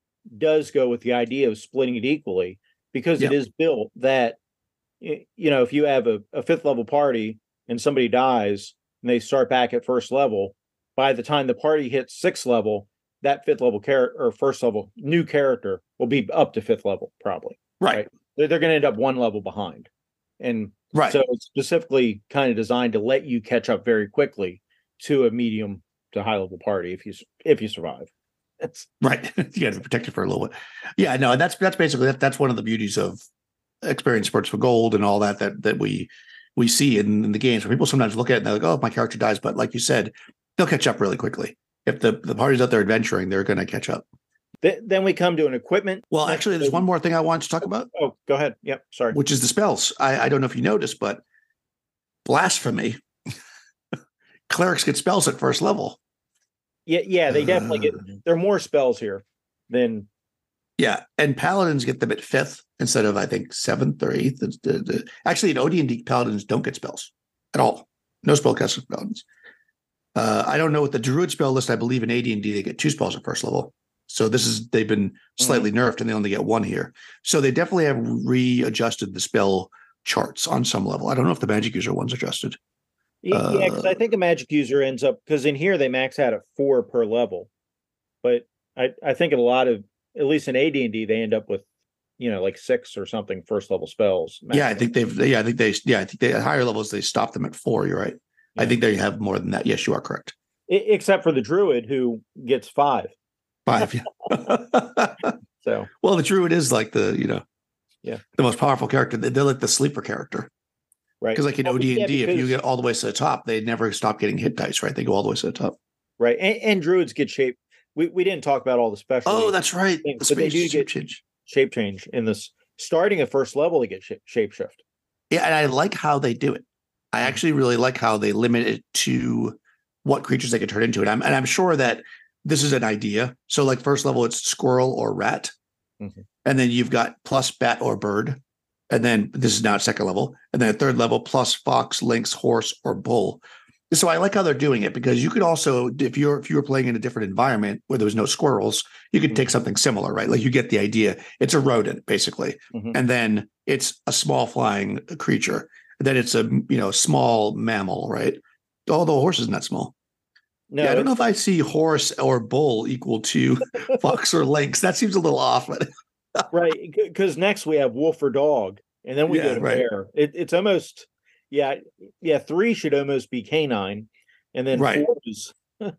Speaker 1: does go with the idea of splitting it equally, because yep. it is built that, you know, if you have a, a fifth level party and somebody dies and they start back at first level, by the time the party hits sixth level, that fifth level character or first level new character will be up to fifth level probably.
Speaker 3: Right. right?
Speaker 1: They're, they're going to end up one level behind. And
Speaker 3: right.
Speaker 1: so it's specifically kind of designed to let you catch up very quickly to a medium to high level party if you if you survive. That's
Speaker 3: right. You got to be protected for a little bit. Yeah, no, that's that's basically that, that's one of the beauties of experience sports for gold and all that that that we we see in, in the games where people sometimes look at it and they're like, oh, my character dies, but like you said, they'll catch up really quickly. If the the party's out there adventuring, they're going to catch up.
Speaker 1: Then we come to an equipment.
Speaker 3: Well, actually, there's one more thing I wanted to talk about.
Speaker 1: Oh, go ahead. Yep, sorry.
Speaker 3: Which is the spells. I, I don't know if you noticed, but blasphemy. Clerics get spells at first level.
Speaker 1: Yeah, yeah, they definitely get. There are more spells here than.
Speaker 3: Yeah, and paladins get them at fifth instead of I think seventh or eighth. The, the, the, actually, in O D and D, paladins don't get spells at all. No spellcasters for paladins. Uh, I don't know what the Druid spell list. I believe in A D and D they get two spells at first level. So this is they've been slightly mm-hmm. nerfed and they only get one here. So they definitely have readjusted the spell charts on some level. I don't know if the Magic User one's adjusted.
Speaker 1: Yeah, because uh, I think a Magic User ends up because in here they max out at four per level, but I I think in a lot of at least in A D and D they end up with you know like six or something first level spells. Maximum.
Speaker 3: Yeah, I think they've yeah I think they yeah I think they at higher levels they stop them at four. You're right. Yeah. I think they have more than that. Yes, you are correct.
Speaker 1: I, except for the Druid who gets five.
Speaker 3: Five. Yeah.
Speaker 1: So
Speaker 3: well, the Druid is like the you know
Speaker 1: yeah
Speaker 3: the most powerful character. They're like the sleeper character.
Speaker 1: Right.
Speaker 3: Because like in O D and D, if you get all the way to the top, they never stop getting hit dice, right? They go all the way to the top.
Speaker 1: Right. And, and Druids get shape. We we didn't talk about all the special.
Speaker 3: Oh, that's right.
Speaker 1: Things,
Speaker 3: the
Speaker 1: but they do
Speaker 3: shape
Speaker 1: get
Speaker 3: change.
Speaker 1: shape change in this. Starting at first level, they get shape, shape shift.
Speaker 3: Yeah, and I like how they do it. I actually really like how they limit it to what creatures they can turn into. And I'm, and I'm sure that this is an idea. So like first level, it's squirrel or rat. Mm-hmm. And then you've got plus bat or bird. And then this is now at second level. And then at third level, plus fox, lynx, horse, or bull. So I like how they're doing it because you could also, if you're if you were playing in a different environment where there was no squirrels, you could mm-hmm. take something similar, right? Like you get the idea. It's a rodent, basically. Mm-hmm. And then it's a small flying creature. Then it's a you know small mammal, right? Although a horse is not small. No, yeah, I don't know if I see horse or bull equal to fox or lynx. That seems a little off. But
Speaker 1: right, because next we have wolf or dog, and then we
Speaker 3: yeah,
Speaker 1: go to
Speaker 3: right.
Speaker 1: bear. It, it's almost, yeah, yeah. Three should almost be canine, and then
Speaker 3: right.
Speaker 1: four is,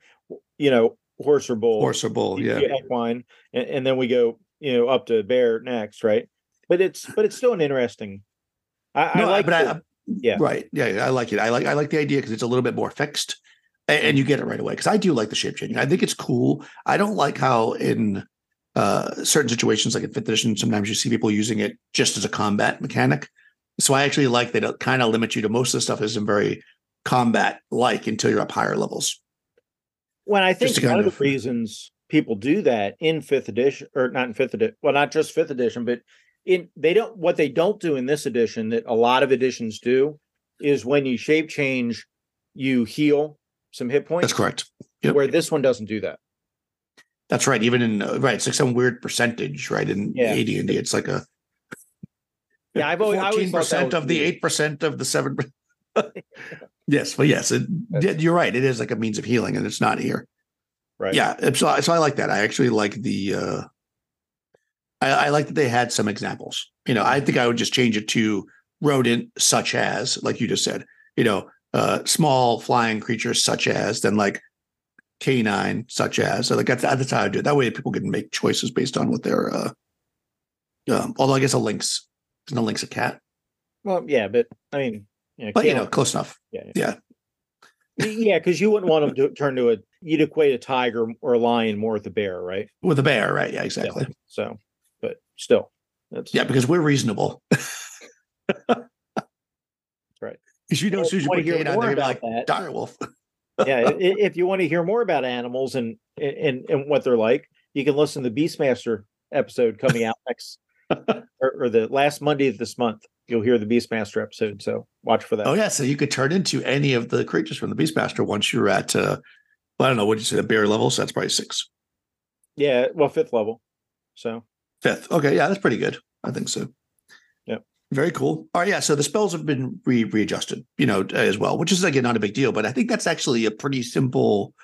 Speaker 1: you know, horse or bull,
Speaker 3: horse or bull, yeah,
Speaker 1: equine, and, and then we go, you know, up to bear next, right? But it's but it's still an interesting. I,
Speaker 3: no,
Speaker 1: I like,
Speaker 3: but
Speaker 1: the,
Speaker 3: I,
Speaker 1: yeah,
Speaker 3: right, yeah, I like it. I like I like the idea because it's a little bit more fixed, and, and you get it right away. Because I do like the shape changing. I think it's cool. I don't like how in uh, certain situations, like in fifth edition, sometimes you see people using it just as a combat mechanic. So I actually like that it kind of limits you to most of the stuff isn't very combat-like until you're up higher levels.
Speaker 1: Well, I think one of, of the reasons people do that in fifth edition, or not in fifth edition, well, not just fifth edition, but in they don't what they don't do in this edition that a lot of editions do is when you shape change, you heal some hit points.
Speaker 3: That's correct. Yep.
Speaker 1: Where this one doesn't do that.
Speaker 3: That's right. Even in uh, right, it's like some weird percentage, right? In
Speaker 1: yeah.
Speaker 3: A D and D, it's like a
Speaker 1: yeah. I've always
Speaker 3: fourteen percent of the eight percent of the seven. Yes, but yes, it, you're right. It is like a means of healing, and it's not here.
Speaker 1: Right.
Speaker 3: Yeah. So, so I like that. I actually like the. Uh, I, I like that they had some examples. You know, I think I would just change it to rodent, such as, like you just said. You know, uh, small flying creatures, such as, then like canine, such as. So like that's, that's how I do it. That way, people can make choices based on what they're. Uh, um, although I guess a lynx, isn't a lynx a cat?
Speaker 1: Well, yeah, but I mean. Yeah,
Speaker 3: but you know, close enough.
Speaker 1: Yeah,
Speaker 3: yeah,
Speaker 1: yeah. Because you wouldn't want them to turn to a. You'd equate a tiger or a lion more with a bear, right?
Speaker 3: With a bear, right? Yeah, exactly.
Speaker 1: Yeah. So, but still, that's
Speaker 3: yeah, because we're reasonable.
Speaker 1: That's right.
Speaker 3: Because you know, as soon as you put canine, they're gonna be like
Speaker 1: that,
Speaker 3: dire wolf.
Speaker 1: Yeah, if you want to hear more about animals and and and what they're like, you can listen to the Beastmaster episode coming out next or, or the last Monday of this month. You'll hear the Beastmaster episode, so watch for that.
Speaker 3: Oh yeah, so you could turn into any of the creatures from the Beastmaster once you're at, uh, well, I don't know, what did you say, the bear level? So that's probably six.
Speaker 1: Yeah, well, fifth level. So
Speaker 3: fifth. Okay, yeah, that's pretty good. I think so.
Speaker 1: Yeah,
Speaker 3: very cool. All right, yeah. So the spells have been re- readjusted, you know, as well, which is again not a big deal, but I think that's actually a pretty simple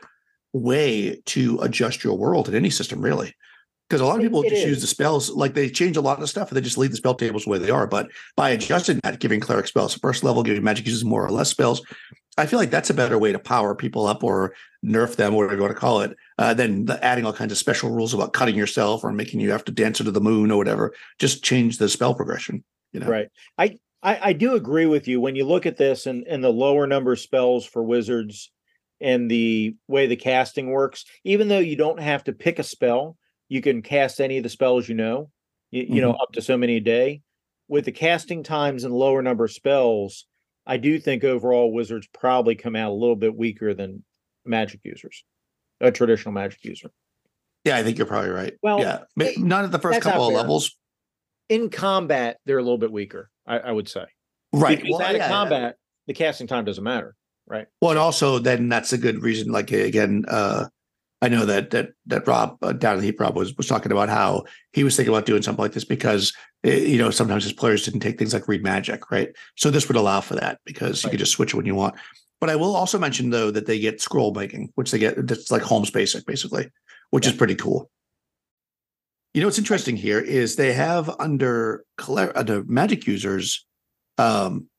Speaker 3: way to adjust your world in any system, really. Because a lot of people it just is. use the spells, like they change a lot of stuff and they just leave the spell tables the way they are. But by adjusting that, giving cleric spells first level, giving magic users more or less spells, I feel like that's a better way to power people up or nerf them, or whatever you want to call it, uh, than the adding all kinds of special rules about cutting yourself or making you have to dance into the moon or whatever. Just change the spell progression. You know,
Speaker 1: right? I I, I do agree with you when you look at this and, and the lower number of spells for wizards and the way the casting works. Even though you don't have to pick a spell. You can cast any of the spells you know, you, you mm-hmm. know, up to so many a day. With the casting times and lower number of spells, I do think overall wizards probably come out a little bit weaker than magic users, a traditional magic user.
Speaker 3: Yeah, I think you're probably right.
Speaker 1: Well,
Speaker 3: yeah, not at the first couple of levels.
Speaker 1: In combat, they're a little bit weaker, I, I would say.
Speaker 3: Right.
Speaker 1: Because
Speaker 3: well,
Speaker 1: out
Speaker 3: yeah,
Speaker 1: of combat,
Speaker 3: yeah.
Speaker 1: the casting time doesn't matter.
Speaker 2: Right.
Speaker 3: Well, and also then that's a good reason. Like again, uh, I know that that that Rob uh, down in the Heap Rob was was talking about how he was thinking about doing something like this because uh, you know sometimes his players didn't take things like read magic, right? So this would allow for that because you
Speaker 2: Right.
Speaker 3: could just switch it when you want. But I will also mention though that they get scroll making, which they get that's like Holmes Basic basically, which
Speaker 2: Yeah.
Speaker 3: is pretty cool. You know what's interesting here is they have under under magic users um,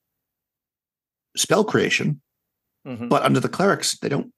Speaker 3: spell creation,
Speaker 2: Mm-hmm.
Speaker 3: but under the clerics they don't.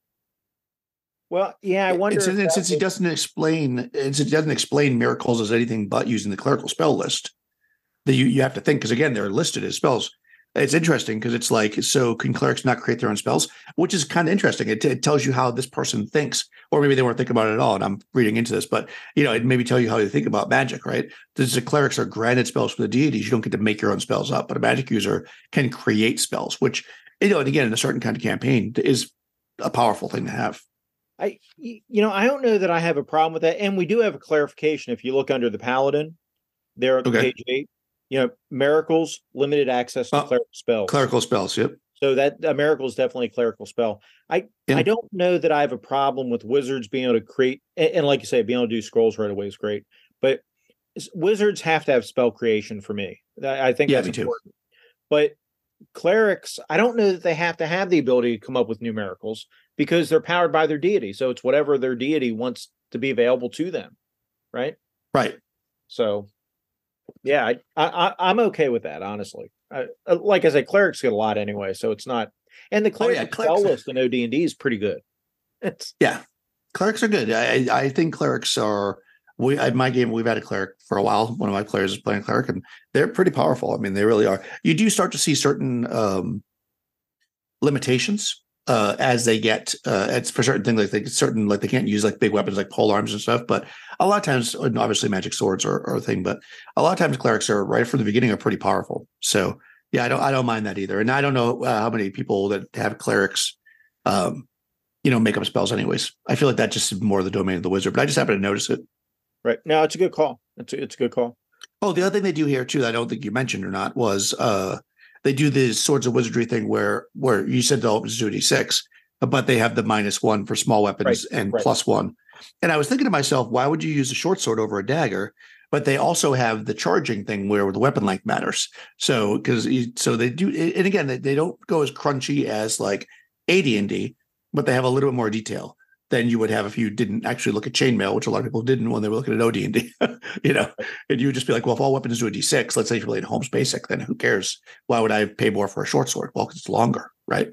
Speaker 2: Well, yeah, I wonder.
Speaker 3: And since,
Speaker 2: if
Speaker 3: and
Speaker 2: that
Speaker 3: since he
Speaker 2: was-
Speaker 3: doesn't explain, and since he doesn't explain miracles as anything but using the clerical spell list, that you, you have to think because again they're listed as spells. It's interesting because it's like, so can clerics not create their own spells? Which is kind of interesting. It, it tells you how this person thinks, or maybe they weren't thinking about it at all. And I'm reading into this, but you know, it maybe tell you how they think about magic, right? Because the clerics are granted spells for the deities. You don't get to make your own spells up, but a magic user can create spells, which you know, and again, in a certain kind of campaign, is a powerful thing to have.
Speaker 2: I, you know, I don't know that I have a problem with that. And we do have a clarification. If you look under the Paladin, there at
Speaker 3: Okay.
Speaker 2: page eight, you know, miracles, limited access to
Speaker 3: Oh,
Speaker 2: clerical spells.
Speaker 3: Clerical spells, yep.
Speaker 2: So that a miracle is definitely a clerical spell. I
Speaker 3: Yeah.
Speaker 2: I don't know that I have a problem with wizards being able to create, and, and like you say, being able to do scrolls right away is great. But s- wizards have to have spell creation for me. I, I think
Speaker 3: Yeah,
Speaker 2: that's
Speaker 3: me too.
Speaker 2: important. But clerics, I don't know that they have to have the ability to come up with new miracles because they're powered by their deity. So it's whatever their deity wants to be available to them, right?
Speaker 3: Right.
Speaker 2: So, yeah, I, I I'm okay with that, honestly. I, uh, like I said, clerics get a lot anyway, so it's not. And the
Speaker 3: Oh,
Speaker 2: cleric
Speaker 3: yeah,
Speaker 2: spell
Speaker 3: clerics-
Speaker 2: list in O D and D is pretty good. It's
Speaker 3: Yeah, clerics are good. I I think clerics are. We at my game we've had a cleric for a while. One of my players is playing cleric, and they're pretty powerful. I mean, they really are. You do start to see certain um, limitations uh, as they get. Uh, it's for certain things like they certain like they can't use like big weapons like pole arms and stuff. But a lot of times, and obviously, magic swords are, are a thing. But a lot of times, clerics are right from the beginning are pretty powerful. So yeah, I don't I don't mind that either. And I don't know uh, how many people that have clerics. Um, you know, make up spells anyways. I feel like that just is more the domain of the wizard, but I just happen to notice it.
Speaker 2: right. No, it's a good call. It's a, it's a good call.
Speaker 3: Oh, the other thing they do here too, that I don't think you mentioned or not, was uh they do this Swords of Wizardry thing where where you said they'll do D six, but they have the minus one for small weapons
Speaker 2: Right,
Speaker 3: and
Speaker 2: right.
Speaker 3: plus one. And I was thinking to myself, why would you use a short sword over a dagger? But they also have the charging thing where the weapon length matters. So because so they do, and again, they, they don't go as crunchy as like A D and D, but they have a little bit more detail than you would have if you didn't actually look at chainmail, which a lot of people didn't when they were looking at O D and D. You know, and you would just be like, well, if all weapons do a D six, let's say you're playing Holmes Basic, then who cares? Why would I pay more for a short sword? Well, because it's longer, right?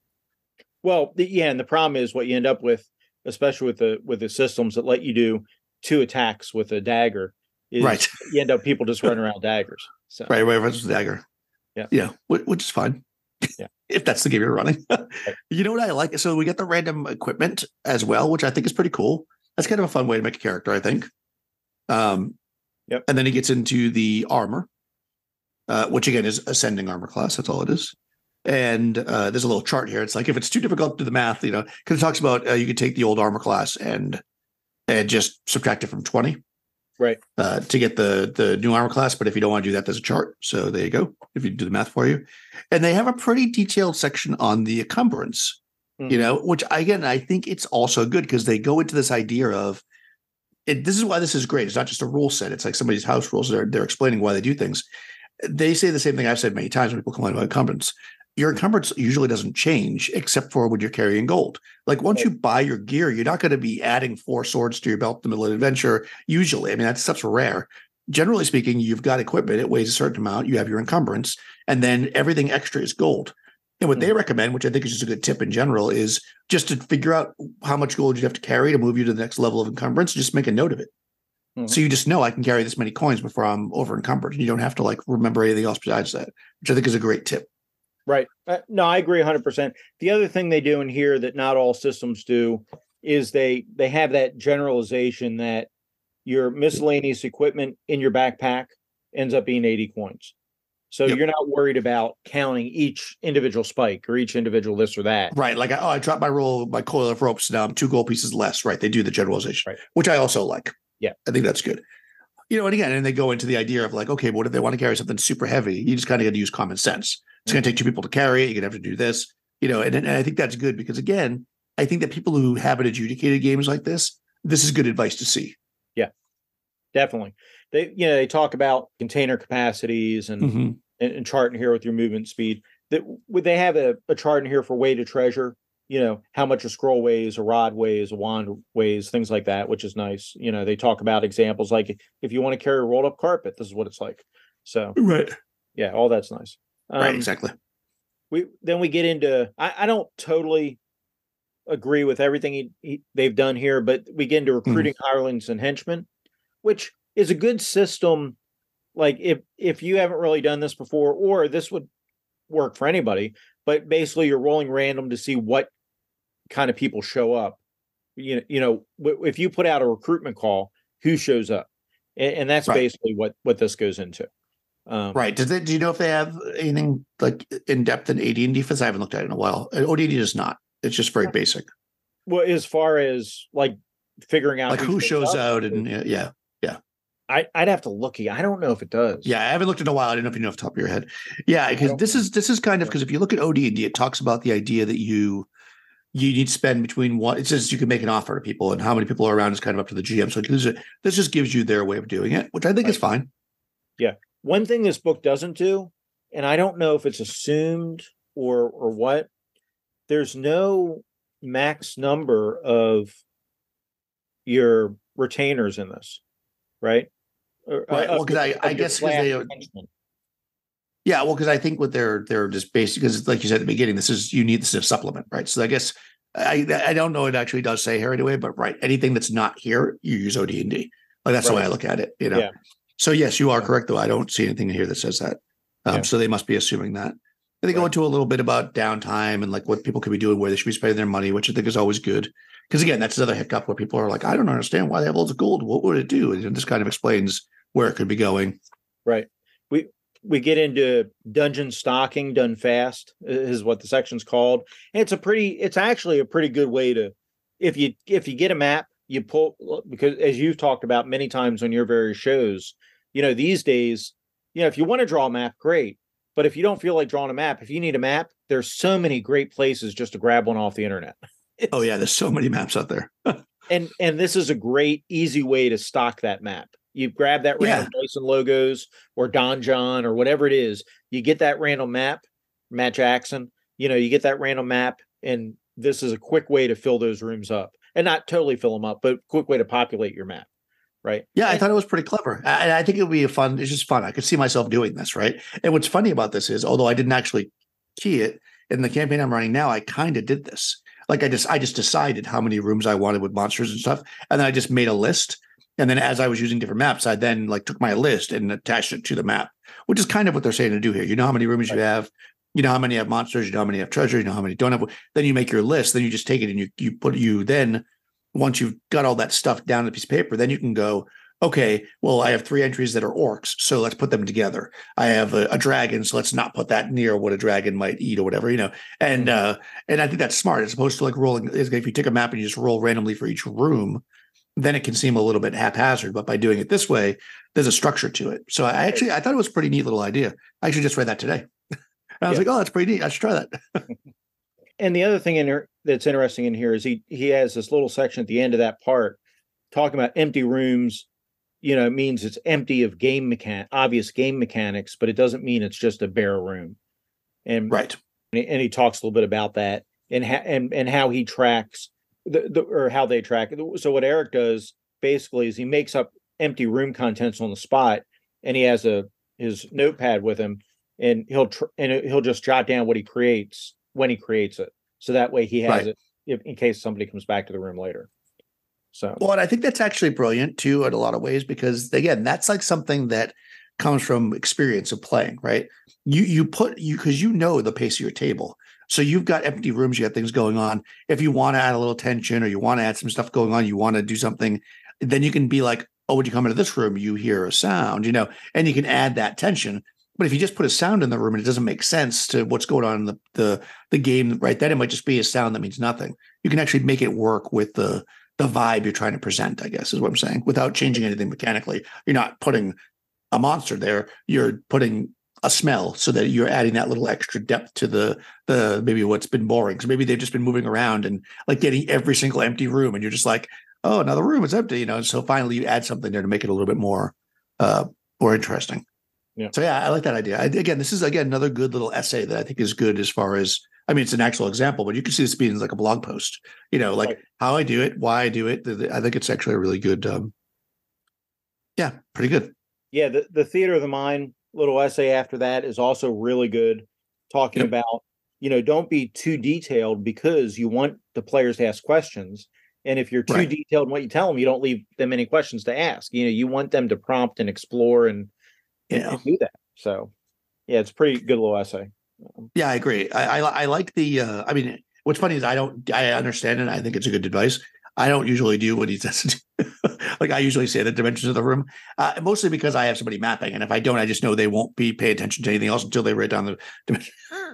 Speaker 2: Well, the, yeah, and the problem is what you end up with, especially with the with the systems that let you do two attacks with a dagger, is
Speaker 3: Right.
Speaker 2: you end up people just running around daggers. So
Speaker 3: Right, right, versus the dagger.
Speaker 2: Yeah.
Speaker 3: Yeah, which, which is fine.
Speaker 2: Yeah.
Speaker 3: If that's the game you're running. You know what I like? So we get the random equipment as well, which I think is pretty cool. That's kind of a fun way to make a character, I think. Um,
Speaker 2: Yep.
Speaker 3: And then he gets into the armor, uh, which again is ascending armor class. That's all it is. And uh, there's a little chart here. It's like if it's too difficult to do the math, you know, because it talks about uh, you could take the old armor class and and just subtract it from twenty.
Speaker 2: Right.
Speaker 3: Uh, to get the the new armor class. But if you don't want to do that, there's a chart. So there you go. If you do the math for you. And they have a pretty detailed section on the encumbrance,
Speaker 2: Mhm.
Speaker 3: you know, which again, I think it's also good because they go into this idea of it. This is why this is great. It's not just a rule set. It's like somebody's house rules. They're, they're explaining why they do things. They say the same thing I've said many times when people complain about encumbrance. Your encumbrance usually doesn't change except for when you're carrying gold. Like once you buy your gear, you're not going to be adding four swords to your belt in the middle of an adventure. Usually, I mean, that stuff's rare. Generally speaking, you've got equipment. It weighs a certain amount. You have your encumbrance, and then everything extra is gold. And what they recommend, which I think is just a good tip in general, is just to figure out how much gold you have to carry to move you to the next level of encumbrance. Just make a note of it.
Speaker 2: Mhm.
Speaker 3: So you just know I can carry this many coins before I'm over encumbered. And you don't have to like remember anything else besides that, which I think is a great tip.
Speaker 2: Right. Uh, no, I agree one hundred percent. The other thing they do in here that not all systems do is they they have that generalization that your miscellaneous equipment in your backpack ends up being eighty coins. So
Speaker 3: Yep.
Speaker 2: you're not worried about counting each individual spike or each individual this or that.
Speaker 3: Right. Like, oh, I dropped my roll, my coil of ropes. Now I'm two gold pieces less. Right. They do the generalization,
Speaker 2: Right.
Speaker 3: which I also like.
Speaker 2: Yeah.
Speaker 3: I think that's good. You know, and again, and they go into the idea of like, okay, what if they want to carry something super heavy? You just kind of got to use common sense. It's going to take two people to carry it. You're going to have to do this. You know, and, and I think that's good because again, I think that people who haven't adjudicated games like this, this is good advice to see.
Speaker 1: Yeah, definitely. They, you know, they talk about container capacities and, mm-hmm. and, and chart in here with your movement speed. That would they have a, a chart in here for weight of treasure? You know, how much a scroll weighs, a rod weighs, a wand weighs, things like that, which is nice. You know, they talk about examples like if you want to carry a rolled up carpet, this is what it's like. So,
Speaker 3: right.
Speaker 1: Yeah, all that's nice.
Speaker 3: Um, right, exactly.
Speaker 1: We then we get into, I, I don't totally agree with everything he, he, they've done here, but we get into recruiting mm. hirelings and henchmen, which is a good system. Like if, if you haven't really done this before, or this would work for anybody, but basically you're rolling random to see what kind of people show up. You know, you know, if you put out a recruitment call, who shows up? And, and that's right. basically what, what this goes into. Um,
Speaker 3: right. Does it, do you know if they have anything like in depth in A D and defense? I haven't looked at it in a while. O D and D does not. It's just very basic.
Speaker 1: Well, as far as like figuring out
Speaker 3: like who, who shows out and yeah, yeah.
Speaker 1: I, I'd have to look. I don't know if it does.
Speaker 3: Yeah, I haven't looked in a while. I don't know if you know off the top of your head. Yeah, because this is this is kind of because if you look at O D and D, it talks about the idea that you you need to spend between one. It says you can make an offer to people, and how many people are around is kind of up to the G M. So this, this just gives you their way of doing it, which I think right. is fine.
Speaker 1: Yeah. One thing this book doesn't do, and I don't know if it's assumed or or what, there's no max number of your retainers in this, right?
Speaker 3: Right. Well, because I, I guess because they. Yeah, well, because I think what they're they're just based because, like you said at the beginning, this is you need this as a supplement, right? So I guess I I don't know it actually does say here anyway, but right, anything that's not here, you use O D and D. Like that's right. the way I look at it, you know. Yeah. So yes, you are correct though. I don't see anything here that says that. Um, yeah. So they must be assuming that. And they go right. into a little bit about downtime and like what people could be doing, where they should be spending their money, which I think is always good. Because again, that's another hiccup where people are like, I don't understand why they have loads of gold. What would it do? And this kind of explains where it could be going.
Speaker 1: Right. We we get into dungeon stocking done fast is what the section's called. And it's a pretty, it's actually a pretty good way to, if you if you get a map, you pull, because as you've talked about many times on your various shows, you know, these days, you know, if you want to draw a map, great. But if you don't feel like drawing a map, if you need a map, there's so many great places just to grab one off the internet. It's,
Speaker 3: oh yeah, there's so many maps out there.
Speaker 1: and and this is a great, easy way to stock that map. You grab that random yeah. Dyson logos or Don John or whatever it is. You get that random map, Matt Jackson. You know, you get that random map, and this is a quick way to fill those rooms up, and not totally fill them up, but quick way to populate your map. Right.
Speaker 3: Yeah, I thought it was pretty clever. I, I think it would be a fun. It's just fun. I could see myself doing this. Right. And what's funny about this is, although I didn't actually key it in the campaign I'm running now, I kind of did this. Like I just I just decided how many rooms I wanted with monsters and stuff, and then I just made a list. And then as I was using different maps, I then like took my list and attached it to the map, which is kind of what they're saying to do here. You know how many rooms you have, you know how many have monsters, you know how many have treasure, you know how many don't have. Then you make your list. Then you just take it and you you put you then once you've got all that stuff down on a piece of paper, then you can go, okay, well, I have three entries that are orcs, so let's put them together. I have a, a dragon, so let's not put that near what a dragon might eat or whatever, you know. And uh, and I think that's smart as opposed to like rolling. If you take a map and you just roll randomly for each room, then it can seem a little bit haphazard. But by doing it this way, there's a structure to it. So I actually I thought it was a pretty neat little idea. I actually just read that today. And I was yeah. like, oh, that's pretty neat. I should try that.
Speaker 1: And the other thing in here that's interesting in here is he he has this little section at the end of that part talking about empty rooms. You know, it means it's empty of game mechan obvious game mechanics, but it doesn't mean it's just a bare room. And
Speaker 3: right,
Speaker 1: and he talks a little bit about that and ha- and and how he tracks the, the or how they track it. So what Eric does basically is he makes up empty room contents on the spot, and he has a his notepad with him, and he'll tr- and he'll just jot down what he creates when he creates it, so that way he has right. it if, in case somebody comes back to the room later. So,
Speaker 3: well, and I think that's actually brilliant too in a lot of ways, because again, that's like something that comes from experience of playing, right? You you put you because you know the pace of your table. So you've got empty rooms, you got things going on. If you want to add a little tension or you want to add some stuff going on, you want to do something, then you can be like, oh, when you come into this room, you hear a sound, you know, and you can add that tension. But if you just put a sound in the room and it doesn't make sense to what's going on in the the, the game right then, it might just be a sound that means nothing. You can actually make it work with the the vibe you're trying to present, I guess is what I'm saying, without changing anything mechanically. You're not putting a monster there. You're putting a smell so that you're adding that little extra depth to the the maybe what's been boring. So maybe they've just been moving around and like getting every single empty room, and you're just like, oh, another room is empty, you know. And so finally, you add something there to make it a little bit more uh, more interesting.
Speaker 2: Yeah.
Speaker 3: So yeah, I like that idea. I, again, this is again another good little essay that I think is good as far as, I mean, it's an actual example, but you can see this being like a blog post. You know, like
Speaker 2: right.
Speaker 3: how I do it, why I do it. I think it's actually a really good. Um, yeah, pretty good.
Speaker 2: Yeah, the the theater of the mind little essay after that is also really good, talking yep. about, you know, don't be too detailed because you want the players to ask questions. And if you're too right. detailed in what you tell them, you don't leave them any questions to ask. You know, you want them to prompt and explore and, and,
Speaker 3: yeah.
Speaker 2: and do that. So, yeah, it's a pretty good little essay.
Speaker 3: Yeah, I agree. I I, I like the. Uh, I mean, what's funny is I don't. I understand it. I think it's a good advice. I don't usually do what he says. Like I usually say the dimensions of the room, uh, mostly because I have somebody mapping, and if I don't, I just know they won't be pay attention to anything else until they write down the dimension.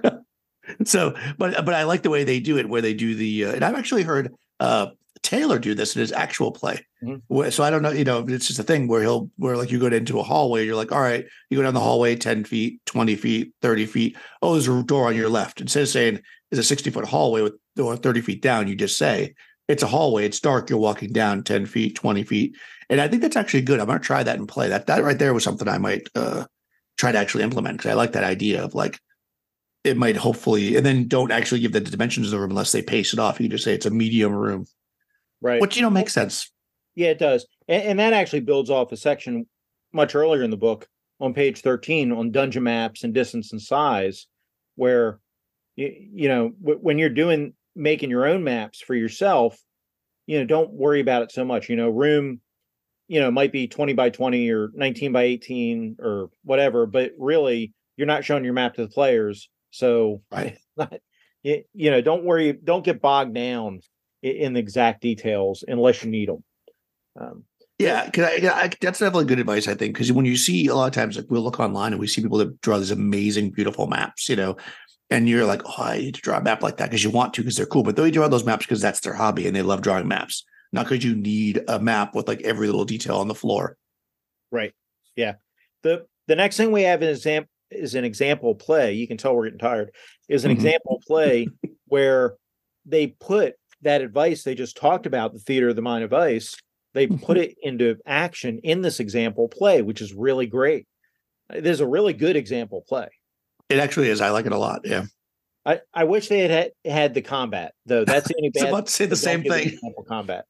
Speaker 3: So, but but I like the way they do it, where they do the. Uh, and I've actually heard uh, Taylor do this in his actual play. Mm-hmm. Where, so I don't know, you know, it's just a thing where he'll where like you go into a hallway, you're like, all right, you go down the hallway ten feet, twenty feet, thirty feet. Oh, there's a door on your left. Instead of saying it's a sixty foot hallway with door thirty feet down, you just say it's a hallway. It's dark. You're walking down ten feet, twenty feet. And I think that's actually good. I'm going to try that and play that. That right there was something I might uh, try to actually implement, because I like that idea of like, it might hopefully, and then don't actually give the dimensions of the room unless they pace it off. You can just say it's a medium room.
Speaker 2: Right.
Speaker 3: Which, you know, makes sense.
Speaker 2: Yeah, it does. And, and that actually builds off a section much earlier in the book on page thirteen on dungeon maps and distance and size, where, you, you know, w- when you're doing, making your own maps for yourself, you know, don't worry about it so much. You know, room, you know, might be twenty by twenty or nineteen by eighteen or whatever, but really you're not showing your map to the players. So,
Speaker 3: right.
Speaker 2: Not, you, you know, don't worry, don't get bogged down in, in the exact details unless you need them. Um,
Speaker 3: yeah, cause I, I, that's definitely good advice, I think, because when you see a lot of times, like we'll look online and we see people that draw these amazing, beautiful maps, you know, and you're like, oh, I need to draw a map like that because you want to, because they're cool. But they draw those maps because that's their hobby and they love drawing maps, not because you need a map with like every little detail on the floor.
Speaker 2: Right. Yeah. The the next thing we have is, exam- is an example play. You can tell we're getting tired. Is an mm-hmm. example play where they put that advice they just talked about, the theater of the mind of ice, they put it into action in this example play, which is really great. There's a really good example play.
Speaker 3: It actually is. I like it a lot. Yeah.
Speaker 2: I, I wish they had, had had the combat, though. That's the only bad.
Speaker 3: I was about to say the same thing.
Speaker 2: Example combat.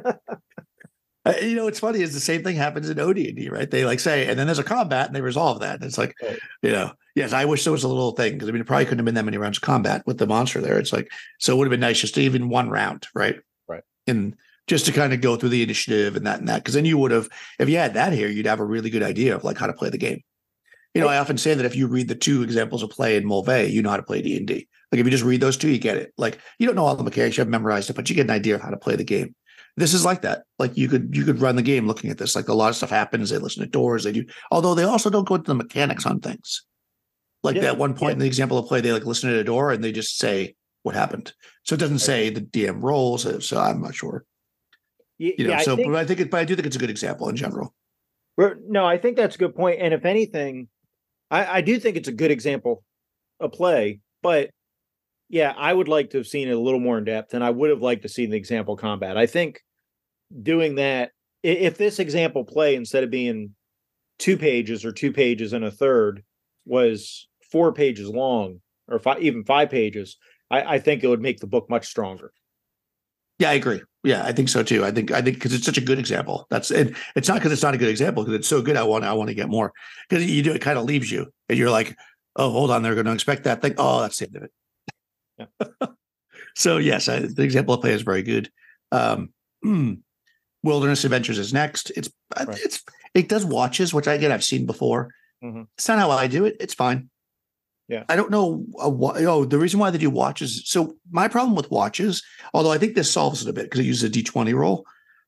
Speaker 3: uh, you know, what's funny is the same thing happens in O D and D, right? They like say, and then there's a combat and they resolve that. And it's like, right. you know, yes, I wish there was a little thing, because I mean, it probably couldn't have been that many rounds of combat with the monster there. It's like, so it would have been nice just to even one round, right?
Speaker 2: Right.
Speaker 3: And just to kind of go through the initiative and that and that. Because then you would have, if you had that here, you'd have a really good idea of like how to play the game. You know, I often say that if you read the two examples of play in Mulvey, you know how to play D and D. Like if you just read those two, you get it. Like you don't know all the mechanics, you have memorized it, but you get an idea of how to play the game. This is like that. Like you could you could run the game looking at this. Like a lot of stuff happens. They listen to doors. They do, although they also don't go into the mechanics on things. Like yeah, at one point yeah. in the example of play, they like listen to a door and they just say what happened. So it doesn't say the D M rolls. So I'm not sure. You know, yeah, so I think, but I think it, but I do think it's a good example in general.
Speaker 2: No, I think that's a good point. And if anything, I, I do think it's a good example of play, but yeah, I would like to have seen it a little more in depth, and I would have liked to see the example combat. I think doing that, if this example play, instead of being two pages or two pages and a third, was four pages long, or five, even five pages, I, I think it would make the book much stronger.
Speaker 3: Yeah, I agree. Yeah, I think so too. I think I think because it's such a good example. That's it. It's not because it's not a good example, because it's so good. I want I want to get more, because you do it kind of leaves you, and you're like, oh, hold on, they're going to expect that thing. Oh, that's the end of it. Yeah. So yes, I, the example of play is very good. Um, Wilderness Adventures is next. It's right. it's it does watches, which again I've seen before. Mm-hmm. It's not how I do it. It's fine.
Speaker 2: Yeah,
Speaker 3: I don't know. Uh, why, oh, the reason why they do watches. So my problem with watches, although I think this solves it a bit because it uses a D twenty roll,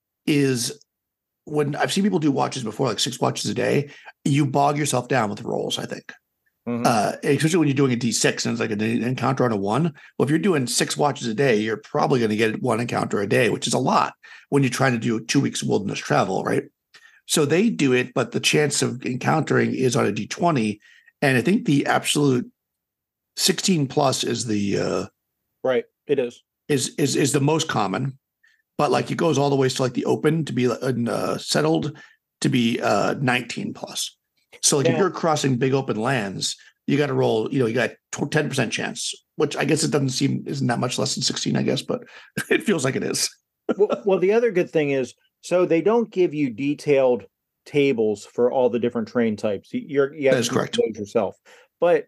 Speaker 3: is when I've seen people do watches before, like six watches a day, you bog yourself down with rolls, I think. Mm-hmm. Uh, especially when you're doing a D six and it's like an encounter on a one. Well, if you're doing six watches a day, you're probably going to get one encounter a day, which is a lot when you're trying to do two weeks of wilderness travel, right? So they do it, but the chance of encountering is on a D twenty. And I think the absolute sixteen plus is the uh,
Speaker 1: right. It is
Speaker 3: is is is the most common, but like it goes all the way to like the open to be uh, settled to be uh, nineteen plus. So like
Speaker 1: yeah.
Speaker 3: if you're crossing big open lands, you got to roll. You know, you got ten percent chance, which I guess it doesn't seem isn't that much less than sixteen, I guess, but it feels like it is.
Speaker 1: well, well, the other good thing is, so they don't give you detailed tables for all the different terrain types. You're you have
Speaker 3: that is
Speaker 1: to
Speaker 3: correct
Speaker 1: those yourself, but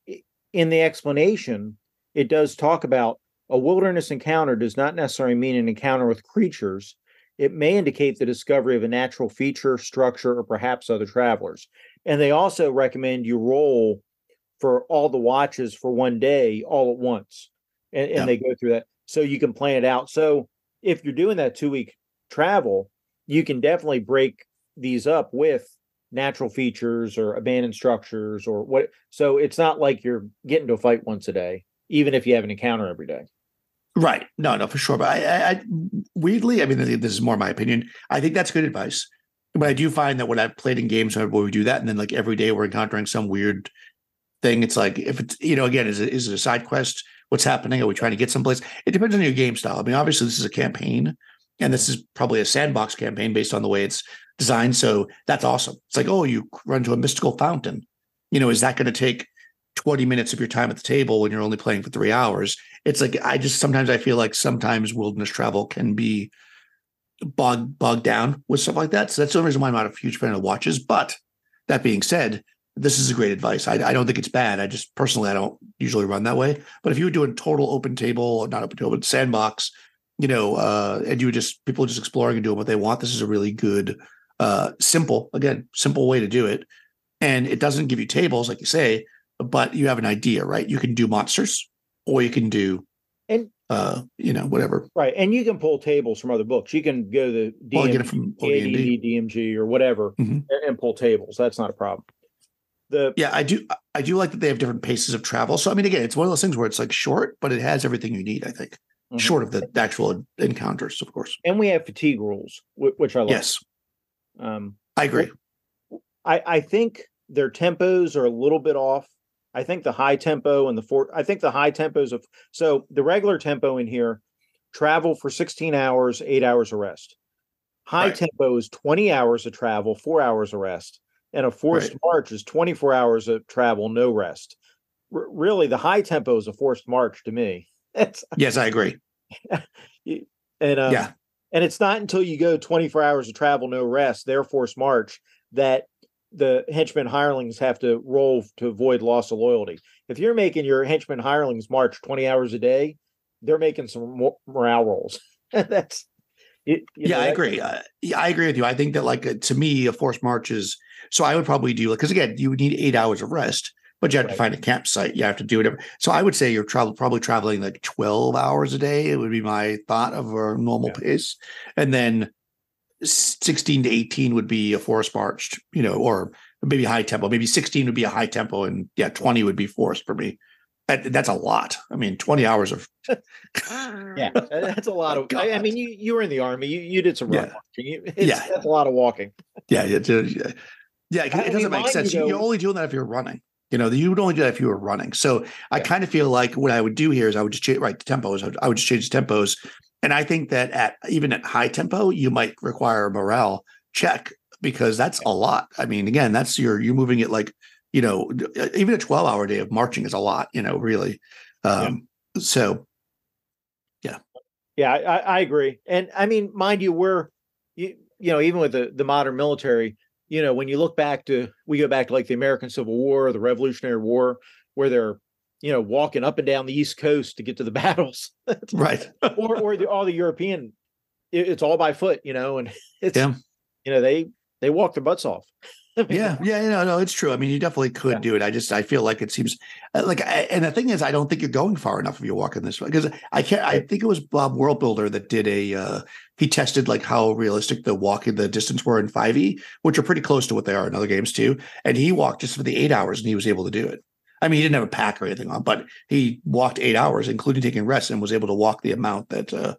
Speaker 1: in the explanation, it does talk about a wilderness encounter does not necessarily mean an encounter with creatures. It may indicate the discovery of a natural feature, structure, or perhaps other travelers. And they also recommend you roll for all the watches for one day all at once. And, and
Speaker 3: yeah.
Speaker 1: they go through that so you can plan it out. So if you're doing that two week travel, you can definitely break these up with natural features or abandoned structures or what. So it's not like you're getting to a fight once a day, even if you have an encounter every day.
Speaker 3: Right. No, no, for sure. But I, I, I weirdly, I mean, this is more my opinion. I think that's good advice. But I do find that when I've played in games where we do that, and then like every day we're encountering some weird thing, it's like, if it's, you know, again, is it, is it a side quest? What's happening? Are we trying to get someplace? It depends on your game style. I mean, obviously this is a campaign, and this is probably a sandbox campaign based on the way it's designed. So that's awesome. It's like, oh, you run to a mystical fountain. You know, is that going to take twenty minutes of your time at the table when you're only playing for three hours? It's like, I just, sometimes I feel like sometimes wilderness travel can be bogged, bogged down with stuff like that. So that's the only reason why I'm not a huge fan of watches. But that being said, this is a great advice. I, I don't think it's bad. I just personally, I don't usually run that way. But if you were doing total open table, or not open table, but sandbox, you know, uh, and you were just, people are just exploring and doing what they want, this is a really good, uh, simple, again, simple way to do it. And it doesn't give you tables, like you say, but you have an idea, right? You can do monsters, or you can do,
Speaker 1: and
Speaker 3: uh, you know, whatever.
Speaker 1: Right, and you can pull tables from other books. You can go to D M G,
Speaker 3: well, get it from
Speaker 1: A D D, D M G, or whatever,
Speaker 3: mm-hmm.
Speaker 1: and pull tables. That's not a problem. The
Speaker 3: yeah, I do. I do like that they have different paces of travel. So I mean, again, it's one of those things where it's like short, but it has everything you need. I think, mm-hmm. short of the actual encounters, of course.
Speaker 1: And we have fatigue rules, which I like.
Speaker 3: Yes,
Speaker 1: um,
Speaker 3: I agree.
Speaker 1: I I think their tempos are a little bit off. I think the high tempo and the four, I think the high tempos of, so the regular tempo in here, travel for sixteen hours, eight hours of rest. High right. tempo is twenty hours of travel, four hours of rest. And a forced right. march is twenty-four hours of travel, no rest. R- really, the high tempo is a forced march to me. It's,
Speaker 3: yes, I agree.
Speaker 1: and um, yeah. And it's not until you go twenty-four hours of travel, no rest, their forced march, that the henchmen hirelings have to roll to avoid loss of loyalty. If you're making your henchmen hirelings march twenty hours a day, they're making some morale rolls. That's it,
Speaker 3: yeah, know, I agree. Uh, yeah, I agree with you. I think that, like, uh, to me, a forced march is, so I would probably do, because again, you would need eight hours of rest, but you have right. to find a campsite. You have to do whatever. So I would say you're travel, probably traveling like twelve hours a day. It would be my thought of a normal yeah. pace. And then sixteen to eighteen would be a forced march, you know, or maybe high tempo. Maybe sixteen would be a high tempo, and yeah, twenty would be forced for me. That, that's a lot. I mean, twenty hours of
Speaker 1: yeah, that's a lot of. Oh, I, I mean, you you were in the army. You you did some rough
Speaker 3: yeah.
Speaker 1: walking. It's, yeah, that's a lot of walking.
Speaker 3: Yeah, yeah, yeah. yeah it, it doesn't make sense. You, you're only doing that if you're running. You know, you would only do that if you were running. So yeah. I kind of feel like what I would do here is I would just change right the tempos. I would, I would just change the tempos. And I think that at even at high tempo, you might require a morale check, because that's a lot. I mean, again, that's your, you're moving it like, you know, even a twelve hour day of marching is a lot, you know, really. Um, yeah. So, yeah.
Speaker 1: Yeah, I, I agree. And I mean, mind you, we're, you, you know, even with the, the modern military, you know, when you look back to, we go back to like the American Civil War, the Revolutionary War, where they're, you know, walking up and down the East Coast to get to the battles.
Speaker 3: Right.
Speaker 1: or or the, all the European, it, it's all by foot, you know, and it's,
Speaker 3: yeah.
Speaker 1: you know, they, they walk their butts off.
Speaker 3: I mean, yeah. Yeah. No, no, it's true. I mean, you definitely could yeah. do it. I just, I feel like it seems like, I, and the thing is, I don't think you're going far enough if you're walking this way, because I can't, I think it was Bob Worldbuilder that did a, uh, he tested like how realistic the walking, the distance were in five E, which are pretty close to what they are in other games too. And he walked just for the eight hours and he was able to do it. I mean, he didn't have a pack or anything on, but he walked eight hours, including taking rest, and was able to walk the amount that. Uh,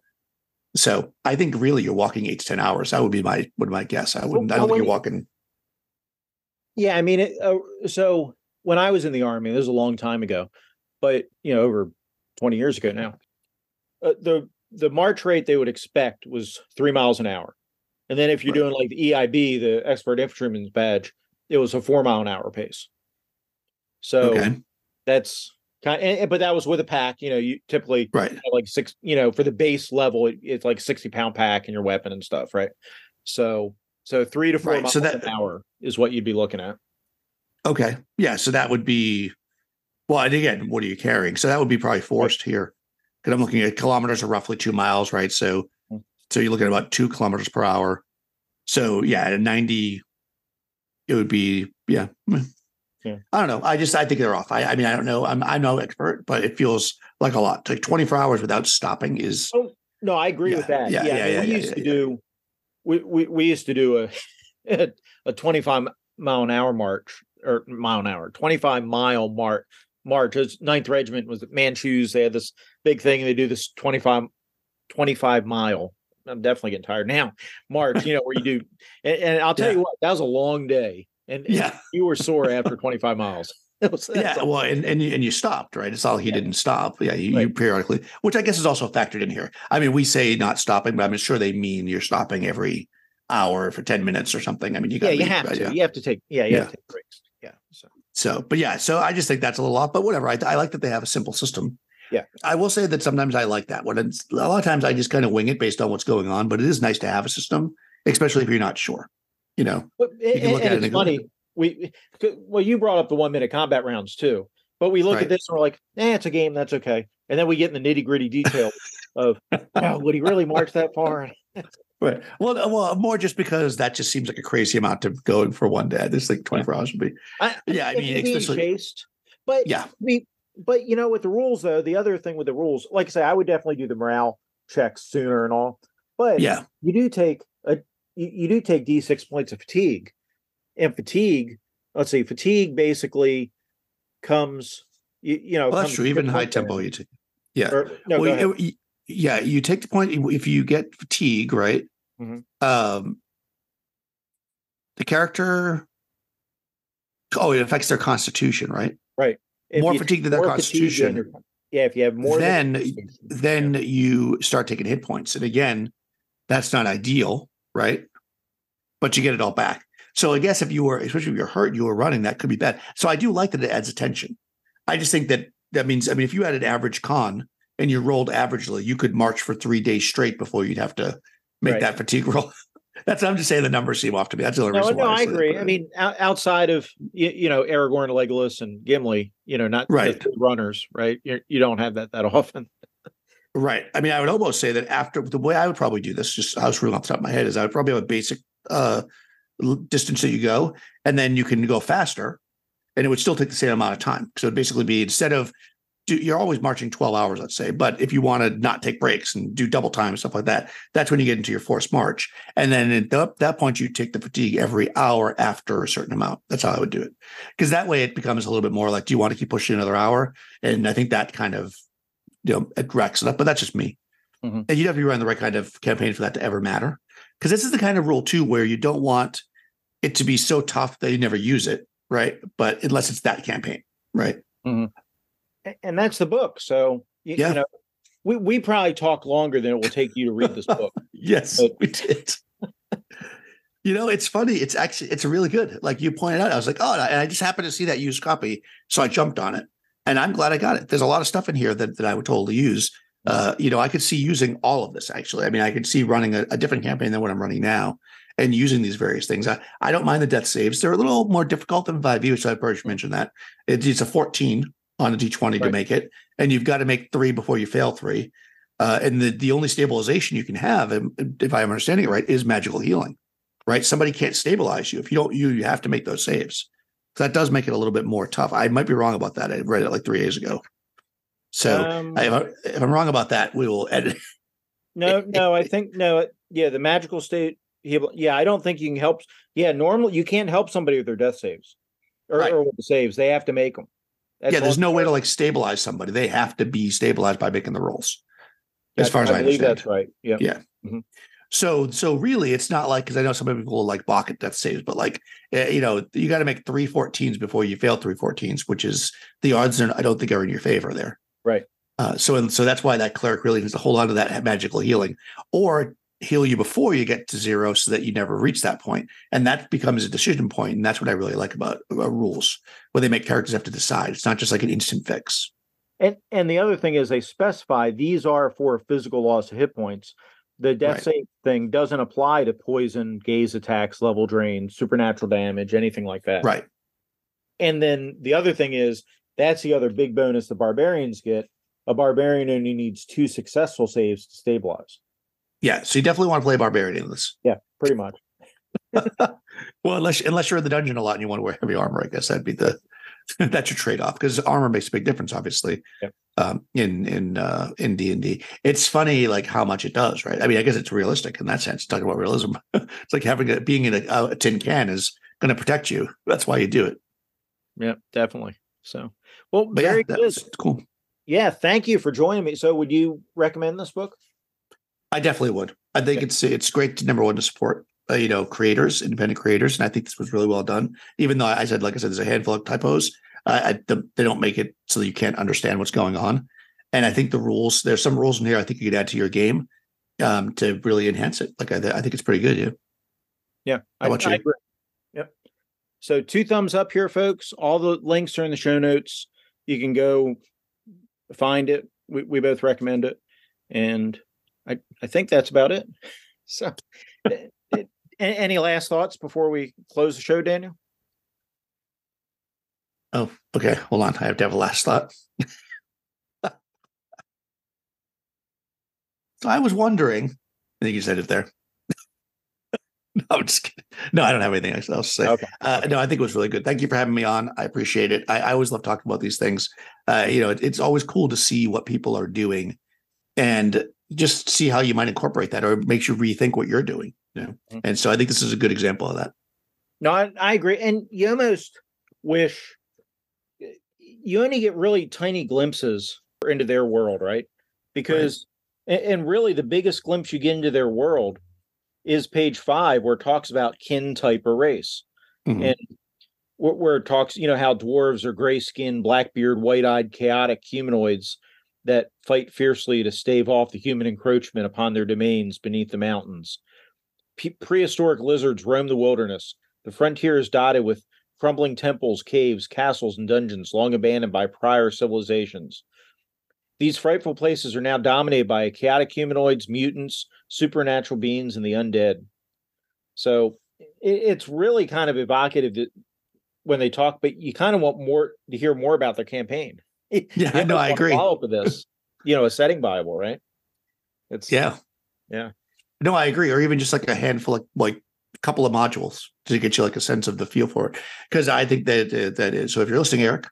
Speaker 3: so I think really you're walking eight to ten hours. That would be my would my guess. I wouldn't. Well, I don't think you're walking.
Speaker 1: Yeah, I mean, it, uh, so when I was in the Army, this was a long time ago, but you know, over twenty years ago now, uh, the the march rate they would expect was three miles an hour, and then if you're
Speaker 3: Right.
Speaker 1: doing like the E I B, the Expert Infantryman's Badge, it was a four mile an hour pace. So
Speaker 3: Okay.
Speaker 1: that's kind of, but that was with a pack. You know, you typically
Speaker 3: Right.
Speaker 1: have like six. You know, for the base level, it, it's like sixty pound pack and your weapon and stuff, right? So so three to four
Speaker 3: Right,
Speaker 1: miles
Speaker 3: so that-
Speaker 1: an hour is what you'd be looking at.
Speaker 3: Okay. Yeah. So that would be, well, and again, what are you carrying? So that would be probably forced here. Because I'm looking at kilometers are roughly two miles, right? So,
Speaker 1: Mm.
Speaker 3: so you're looking at about two kilometers per hour. So yeah, at ninety, it would be, yeah. mm.
Speaker 1: Yeah.
Speaker 3: I don't know. I just, I think they're off. I, I mean, I don't know. I'm, I'm no expert, but it feels like a lot. Like twenty-four hours without stopping is,
Speaker 1: Oh no, I agree
Speaker 3: Yeah,
Speaker 1: with that.
Speaker 3: yeah,
Speaker 1: Yeah,
Speaker 3: yeah,
Speaker 1: I mean,
Speaker 3: yeah,
Speaker 1: we
Speaker 3: yeah,
Speaker 1: used
Speaker 3: yeah,
Speaker 1: to
Speaker 3: yeah.
Speaker 1: do we, we we used to do a a twenty-five mile an hour march or mile an hour, twenty-five mile march march. As Ninth Regiment was at Manchus, they had this big thing. They do this twenty-five, twenty-five mile. I'm definitely getting tired now. March, you know, where you do, and, and I'll tell
Speaker 3: Yeah.
Speaker 1: you what, that was a long day, and, and
Speaker 3: Yeah.
Speaker 1: you were sore after twenty-five miles. It was, that's
Speaker 3: yeah.
Speaker 1: all.
Speaker 3: Well, and, and, you, and you stopped, right? It's all he
Speaker 1: Yeah.
Speaker 3: didn't stop. Yeah. You, you
Speaker 1: Right.
Speaker 3: periodically, which I guess is also factored in here. I mean, we say not stopping, but I'm sure they mean you're stopping every hour for ten minutes or something. I mean, you got
Speaker 1: Yeah, you have to.
Speaker 3: Yeah.
Speaker 1: You have to take. Yeah, you have
Speaker 3: Yeah.
Speaker 1: to take breaks. Yeah. So.
Speaker 3: So, but yeah, so I just think that's a little off, but whatever. I, I like that they have a simple system.
Speaker 1: Yeah.
Speaker 3: I will say that sometimes I like that. When it's, a lot of times I just kind of wing it based on what's going on, but it is nice to have a system, especially if you're not sure, you know.
Speaker 1: But
Speaker 3: You can look
Speaker 1: and
Speaker 3: at it
Speaker 1: it's
Speaker 3: and go,
Speaker 1: funny. We well, you brought up the one minute combat rounds too, but we look
Speaker 3: Right.
Speaker 1: at this and we're like, eh, it's a game, that's okay. And then we get in the nitty gritty detail of, wow, would he really march that far?
Speaker 3: Right. Well, uh, well, more just because that just seems like a crazy amount to go for one day. This like twenty-four hours would be.
Speaker 1: I,
Speaker 3: Yeah, I
Speaker 1: if
Speaker 3: mean,
Speaker 1: you're being
Speaker 3: especially-
Speaker 1: chased, but
Speaker 3: Yeah.
Speaker 1: we, but you know, with the rules though, the other thing with the rules, like I say, I would definitely do the morale checks sooner and all, but
Speaker 3: Yeah.
Speaker 1: you do take a, you, you do take D six points of fatigue, and fatigue. Let's see, fatigue basically comes, you, you know,
Speaker 3: Well, that's
Speaker 1: comes
Speaker 3: true. Even
Speaker 1: six
Speaker 3: high
Speaker 1: points
Speaker 3: tempo,
Speaker 1: in.
Speaker 3: you take. Yeah.
Speaker 1: Or, no,
Speaker 3: well,
Speaker 1: go ahead.
Speaker 3: you- you- yeah, you take the point if you get fatigue, right?
Speaker 1: Mhm.
Speaker 3: Um, the character. Oh, it affects their constitution, right?
Speaker 1: If
Speaker 3: more
Speaker 1: you
Speaker 3: fatigue than
Speaker 1: take
Speaker 3: their
Speaker 1: more fatigue than
Speaker 3: constitution,
Speaker 1: your- yeah, if you have more, than
Speaker 3: then
Speaker 1: your constitution,
Speaker 3: then
Speaker 1: yeah.
Speaker 3: you start taking hit points, and again, that's not ideal, right? But you get it all back. So I guess if you were, especially if you're hurt, you were running, that could be bad. So I do like that it adds attention. I just think that that means, I mean, if you had an average con and you rolled averagely, you could march for three days straight before you'd have to make
Speaker 1: Right.
Speaker 3: that fatigue roll. That's I'm just saying the numbers seem off to me. That's the only
Speaker 1: No,
Speaker 3: reason
Speaker 1: no,
Speaker 3: why
Speaker 1: I
Speaker 3: say that,
Speaker 1: agree.
Speaker 3: but,
Speaker 1: I mean, o- outside of you, you know Aragorn, Legolas, and Gimli, you know, not
Speaker 3: Right.
Speaker 1: the three runners, right? You're, you don't have that that often.
Speaker 3: right. I mean, I would almost say that after the way I would probably do this, just I was reading off the top of my head, is I would probably have a basic uh, l- distance that you go, and then you can go faster, and it would still take the same amount of time. So it'd basically be instead of do, you're always marching twelve hours, let's say, but if you want to not take breaks and do double time and stuff like that, that's when you get into your forced march. And then at the, that point, you take the fatigue every hour after a certain amount. That's how I would do it. Because that way it becomes a little bit more like, do you want to keep pushing another hour? And I think that kind of, you know, it racks it up, but that's just me.
Speaker 1: Mhm.
Speaker 3: And you'd have to be running the right kind of campaign for that to ever matter. Because this is the kind of rule too, where you don't want it to be so tough that you never use it, right? But unless it's that campaign, right?
Speaker 1: A- And that's the book. So you,
Speaker 3: Yeah.
Speaker 1: you know, we we probably talk longer than it will take you to read this book.
Speaker 3: Yes,
Speaker 1: But-
Speaker 3: we did. You know, it's funny. It's actually, it's really good. Like you pointed out, I was like, oh, and I just happened to see that used copy. So I jumped on it and I'm glad I got it. There's a lot of stuff in here that, that I would totally use. Uh, you know, I could see using all of this actually. I mean, I could see running a, a different campaign than what I'm running now and using these various things. I, I don't mind the death saves. They're a little more difficult than five E, which I probably should mention that. It, it's a fourteen on a D twenty to
Speaker 1: Right.
Speaker 3: make it. And you've got to make three before you fail three. Uh, and the, the only stabilization you can have, and if I'm understanding it right, is magical healing, right? Somebody can't stabilize you. If you don't, you, you have to make those saves. So that does make it a little bit more tough. I might be wrong about that. I read it like three days ago. So
Speaker 1: Um,
Speaker 3: I- if, I, if I'm wrong about that, we will edit.
Speaker 1: No, no, I think no. Yeah, the magical state. Yeah, I don't think you can help. Yeah, normally you can't help somebody with their death saves or,
Speaker 3: Right.
Speaker 1: or with the saves. They have to make them. That's
Speaker 3: Yeah, there's
Speaker 1: all-
Speaker 3: no way to like stabilize somebody. They have to be stabilized by making the rolls. As far as I,
Speaker 1: believe
Speaker 3: understand.
Speaker 1: that's right. Yeah.
Speaker 3: Yeah. So, so really, it's not like, because I know some people will like balk at death saves, but like, uh, you know, you got to make three fourteens before you fail three fourteens, which is the odds are, I don't think, are in your favor there.
Speaker 1: Right.
Speaker 3: Uh, so, and so that's why that cleric really needs to hold on to that magical healing, or heal you before you get to zero, so that you never reach that point, and that becomes a decision point. And that's what I really like about, about rules, where they make characters have to decide. It's not just like an instant fix.
Speaker 4: And and the other thing is they specify these are for physical loss of hit points. The death
Speaker 3: Right.
Speaker 4: save thing doesn't apply to poison, gaze attacks, level drain, supernatural damage, anything like that.
Speaker 3: Right.
Speaker 4: And then the other thing is that's the other big bonus the barbarians get. A barbarian only needs two successful saves to stabilize.
Speaker 3: Yeah. So you definitely want to play barbarian in this.
Speaker 4: Yeah, pretty much.
Speaker 3: Well, unless unless you're in the dungeon a lot and you want to wear heavy armor, I guess that'd be the that's your trade off, because armor makes a big difference, obviously.
Speaker 4: Yep.
Speaker 3: Um, in in uh, in D and D, it's funny like how much it does, right? I mean, I guess it's realistic in that sense. Talking about realism, it's like having a being in a, a tin can is going to protect you. That's why you do it.
Speaker 4: Yeah, definitely. So, well,
Speaker 3: But
Speaker 4: very
Speaker 3: yeah, that
Speaker 4: good.
Speaker 3: was cool.
Speaker 4: Yeah, thank you for joining me. So, would you recommend this book?
Speaker 3: I definitely would. I think
Speaker 4: Yeah.
Speaker 3: it's it's great to number one to support uh, you know creators, independent creators, and I think this was really well done. Even though I said, like I said, there's a handful of typos. Uh, I, the, they don't make it so that you can't understand what's going on. And I think the rules, there's some rules in here I think you could add to your game um, to really enhance it. Like I, I think it's pretty good. Yeah.
Speaker 4: Yeah,
Speaker 3: How about
Speaker 4: I,
Speaker 3: you?
Speaker 4: I agree. Yep. So two thumbs up here, folks. All the links are in the show notes. You can go find it. We, we both recommend it. And I, I think that's about it. So it, it, any last thoughts before we close the show, Daniel?
Speaker 3: Oh, okay. Hold on. I have to have a last thought. So I was wondering, I think you said it there. No, I'm just kidding. No, I don't have anything else to say.
Speaker 4: Okay.
Speaker 3: Uh, no, I think it was really good. Thank you for having me on. I appreciate it. I, I always love talking about these things. Uh, you know, it, it's always cool to see what people are doing and just see how you might incorporate that, or it makes you rethink what you're doing. You know?
Speaker 4: Mm-hmm.
Speaker 3: And so I think this is a good example of that.
Speaker 4: No, I, I agree. And you almost wish you only get really tiny glimpses into their world, right? Because, right. And, and really the biggest glimpse you get into their world is page five, where it talks about kin, type, or race. Mm-hmm. And where, where it talks, you know, how dwarves are gray skinned, black-beard, white-eyed, chaotic humanoids that fight fiercely to stave off the human encroachment upon their domains beneath the mountains. Pre- prehistoric lizards roam the wilderness. The frontier is dotted with crumbling temples, caves, castles, and dungeons long abandoned by prior civilizations. These frightful places are now dominated by chaotic humanoids, mutants, supernatural beings, and the undead. So it, it's really kind of evocative that when they talk, but you kind of want more to hear more about their campaign.
Speaker 3: Yeah, I know, I agree.
Speaker 4: Follow up with this, you know, a setting Bible, right? It's
Speaker 3: yeah,
Speaker 4: yeah.
Speaker 3: No, I agree. Or even just like a handful of like a couple of modules to get you like a sense of the feel for it. Because I think that uh, that is. So if you're listening, Eric,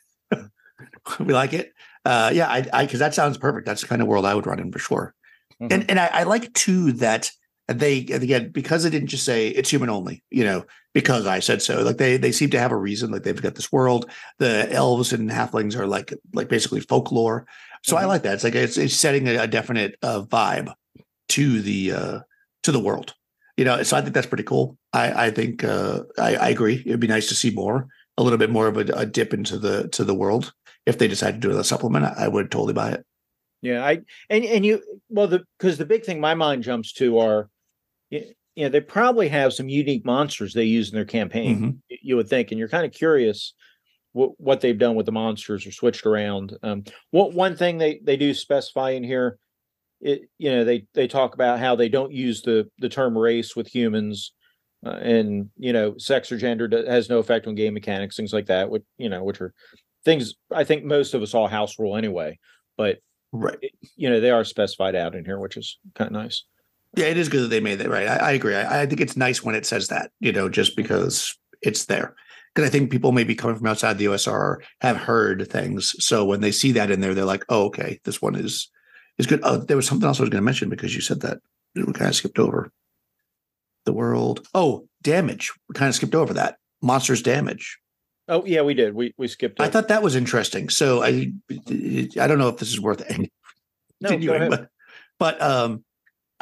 Speaker 3: we like it. Uh, yeah, I, I, because that sounds perfect. That's the kind of world I would run in for sure. Mm-hmm. And and I, I like too that they again, because they didn't just say it's human only, you know, because I said so. Like they they seem to have a reason. Like they've got this world. The elves and halflings are like like basically folklore. So mm-hmm. I like that. It's like it's, it's setting a, a definite uh, vibe to the uh, to the world. You know, so I think that's pretty cool. I I think uh, I, I agree. It'd be nice to see more, a little bit more of a, a dip into the to the world. If they decide to do a supplement, I would totally buy it.
Speaker 4: Yeah, I and and you well the because the big thing my mind jumps to are, you know, they probably have some unique monsters they use in their campaign. Mm-hmm. You would think, and you're kind of curious what what they've done with the monsters or switched around. Um, what one thing they they do specify in here, it you know they they talk about how they don't use the the term race with humans, uh, and you know sex or gender has no effect on game mechanics, things like that. Which you know which are things I think most of us all house rule anyway, but
Speaker 3: right,
Speaker 4: you know they are specified out in here, which is kind of nice.
Speaker 3: Yeah, it is good that they made that. Right, I, I agree. I, I think it's nice when it says that, you know, just because it's there. Because I think people maybe coming from outside the U S R have heard things, so when they see that in there, they're like, "Oh, okay, this one is is good." Oh, there was something else I was going to mention because you said that we kind of skipped over the world. Oh, damage. We kind of skipped over that. Monsters damage.
Speaker 4: Oh yeah, we did. We we skipped.
Speaker 3: I thought that was interesting. So I I don't know if this is worth it.
Speaker 4: No, go ahead.
Speaker 3: But, but um,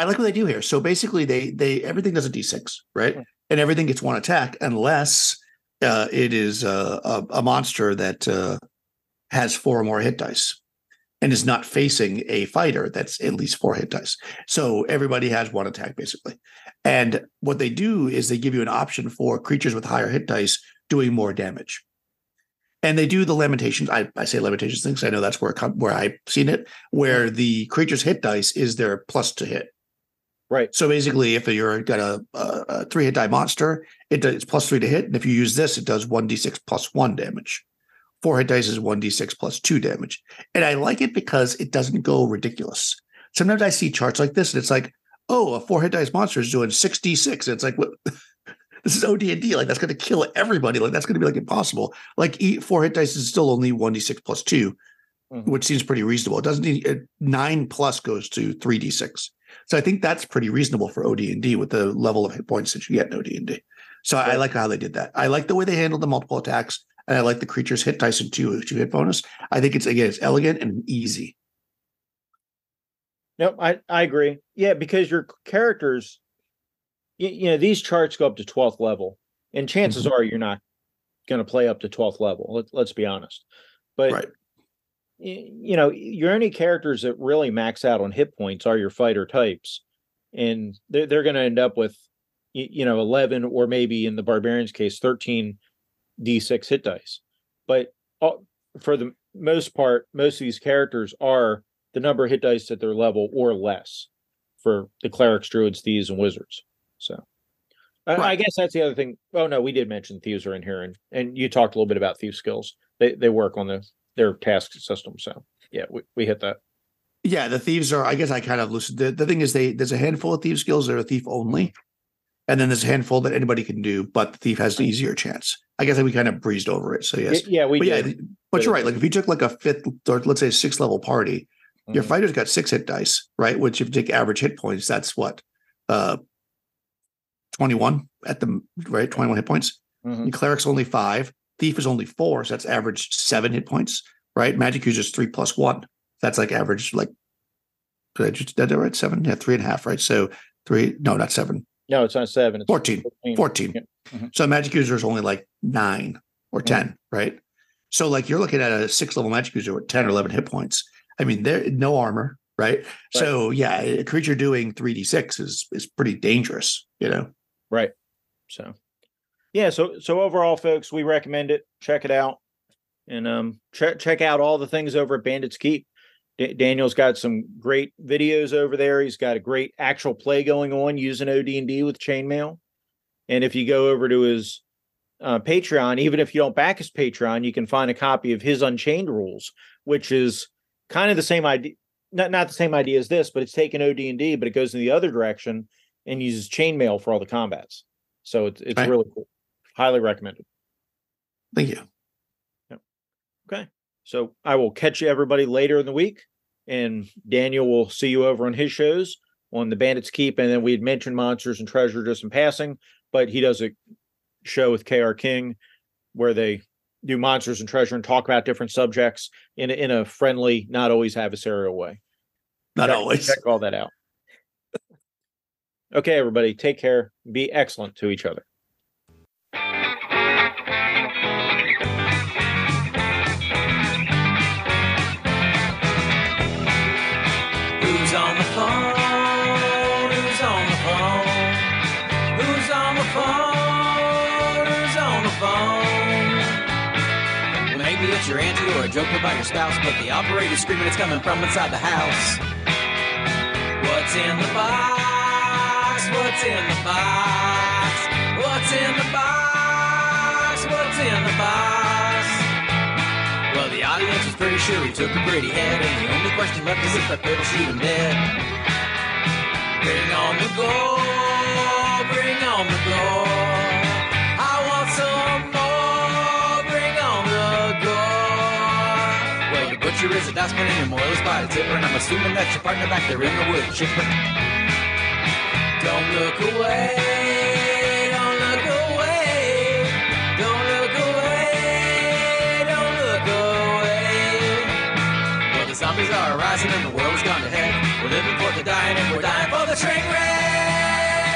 Speaker 3: I like what they do here. So basically, they they everything does a d six, right? Mm. And everything gets one attack unless uh, it is a, a, a monster that uh, has four or more hit dice and is not facing a fighter that's at least four hit dice. So everybody has one attack basically. And what they do is they give you an option for creatures with higher hit dice doing more damage. And they do the Lamentations. I, I say Lamentations things. I know that's where where I've seen it, where the creature's hit dice is their plus to hit.
Speaker 4: Right.
Speaker 3: So basically, if you're got a, a, a three hit die monster, it does it's plus three to hit, and if you use this, it does one d six plus one damage. Four hit dice is one d six plus two damage, and I like it because it doesn't go ridiculous. Sometimes I see charts like this, and it's like, oh, a four hit dice monster is doing six d six. It's like, what? This is O D and D. Like, that's going to kill everybody. Like, that's going to be like impossible. Like, four hit dice is still only one d six plus two, mm-hmm. which seems pretty reasonable. It doesn't need uh, nine plus goes to three d six. So I think that's pretty reasonable for O D and D with the level of hit points that you get in O D and D. So right. I like how they did that. I like the way they handled the multiple attacks, and I like the creature's hit dice and two, two hit bonus. I think it's, again, it's elegant and easy.
Speaker 4: Nope, I, I agree. Yeah, because your characters, you, you know, these charts go up to twelfth level, and chances mm-hmm. are you're not going to play up to twelfth level. Let, let's be honest. But,
Speaker 3: right.
Speaker 4: you, you know, your only characters that really max out on hit points are your fighter types. And they're, they're going to end up with, you, you know, eleven or maybe in the Barbarian's case, thirteen d six hit dice. But all, for the most part, most of these characters are the number of hit dice at their level or less for the clerics, druids, thieves, and wizards. So right. I, I guess that's the other thing. Oh no, we did mention thieves are in here, and, and you talked a little bit about thief skills. They they work on the their task system. So yeah, we, we hit that.
Speaker 3: Yeah, the thieves are, I guess I kind of loosened the, the thing is they there's a handful of thief skills that are thief only. And then there's a handful that anybody can do, but the thief has the easier chance. I guess we kind of breezed over it. So yes.
Speaker 4: Yeah, we
Speaker 3: but
Speaker 4: did.
Speaker 3: Yeah, but you're right. Like if you took like a fifth or let's say a sixth level party, mm-hmm. your fighter's got six hit dice, right? Which if you take average hit points, that's what? Uh twenty-one at the right, twenty-one hit points. Mm-hmm. And cleric's only five. Thief is only four, so that's average seven hit points, right? Magic user is three plus one. That's like average, like did I just did I right? Seven, yeah, three and a half, right? So three, no, not seven.
Speaker 4: No, it's not seven. It's
Speaker 3: fourteen. fourteen. fourteen. Yeah. Mm-hmm. So magic user is only like nine or ten, mm-hmm. right? So like you're looking at a six level magic user with ten or eleven hit points. I mean, there no armor, right? right? So yeah, a creature doing three d six is is pretty dangerous, you know?
Speaker 4: Right. So yeah, so so overall, folks, we recommend it. Check it out. And um check check out all the things over at Bandits Keep. D- Daniel's got some great videos over there. He's got a great actual play going on using O D and D with chainmail. And if you go over to his uh, Patreon, even if you don't back his Patreon, you can find a copy of his Unchained Rules, which is kind of the same idea, not, not the same idea as this, but it's taken O D and D, but it goes in the other direction and uses chainmail for all the combats. So it's it's right. really cool. Highly recommended.
Speaker 3: Thank you.
Speaker 4: Yep. Okay. So I will catch you everybody later in the week, and Daniel will see you over on his shows on the Bandits Keep. And then we had mentioned Monsters and Treasure just in passing, but he does a show with K R King where they do Monsters and Treasure and talk about different subjects in a, in a friendly, not always adversarial way.
Speaker 3: Not
Speaker 4: check,
Speaker 3: always.
Speaker 4: Check all that out. Okay, everybody, take care. Be excellent to each other.
Speaker 2: Who's on the phone? Who's on the phone? Who's on the phone? Who's on the phone? Well, maybe it's your auntie or a joke about your spouse, but the operator's screaming it's coming from inside the house. What's in the box? What's in the box? What's in the box? What's in the box? Well, the audience is pretty sure he took a pretty head, and the only question left is if that pit'll shoot him dead. Bring on the gold, bring on the gold. I want some more, bring on the gold. Well, the butcher is a dustman and your moil is by the tipper, and I'm assuming that's your partner back there in the wood chipper. Don't look away, don't look away, don't look away, don't look away. Well, the zombies are rising and the world has gone to heck. We're living for for the dying and we're dying for the train wreck.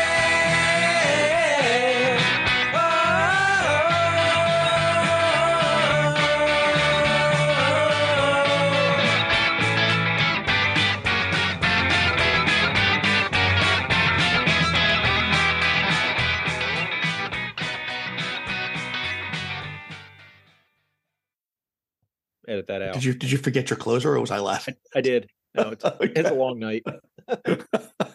Speaker 4: Edit that out.
Speaker 3: Did you did you forget your closer, or was I laughing?
Speaker 4: I did. No, it's, it's a long night.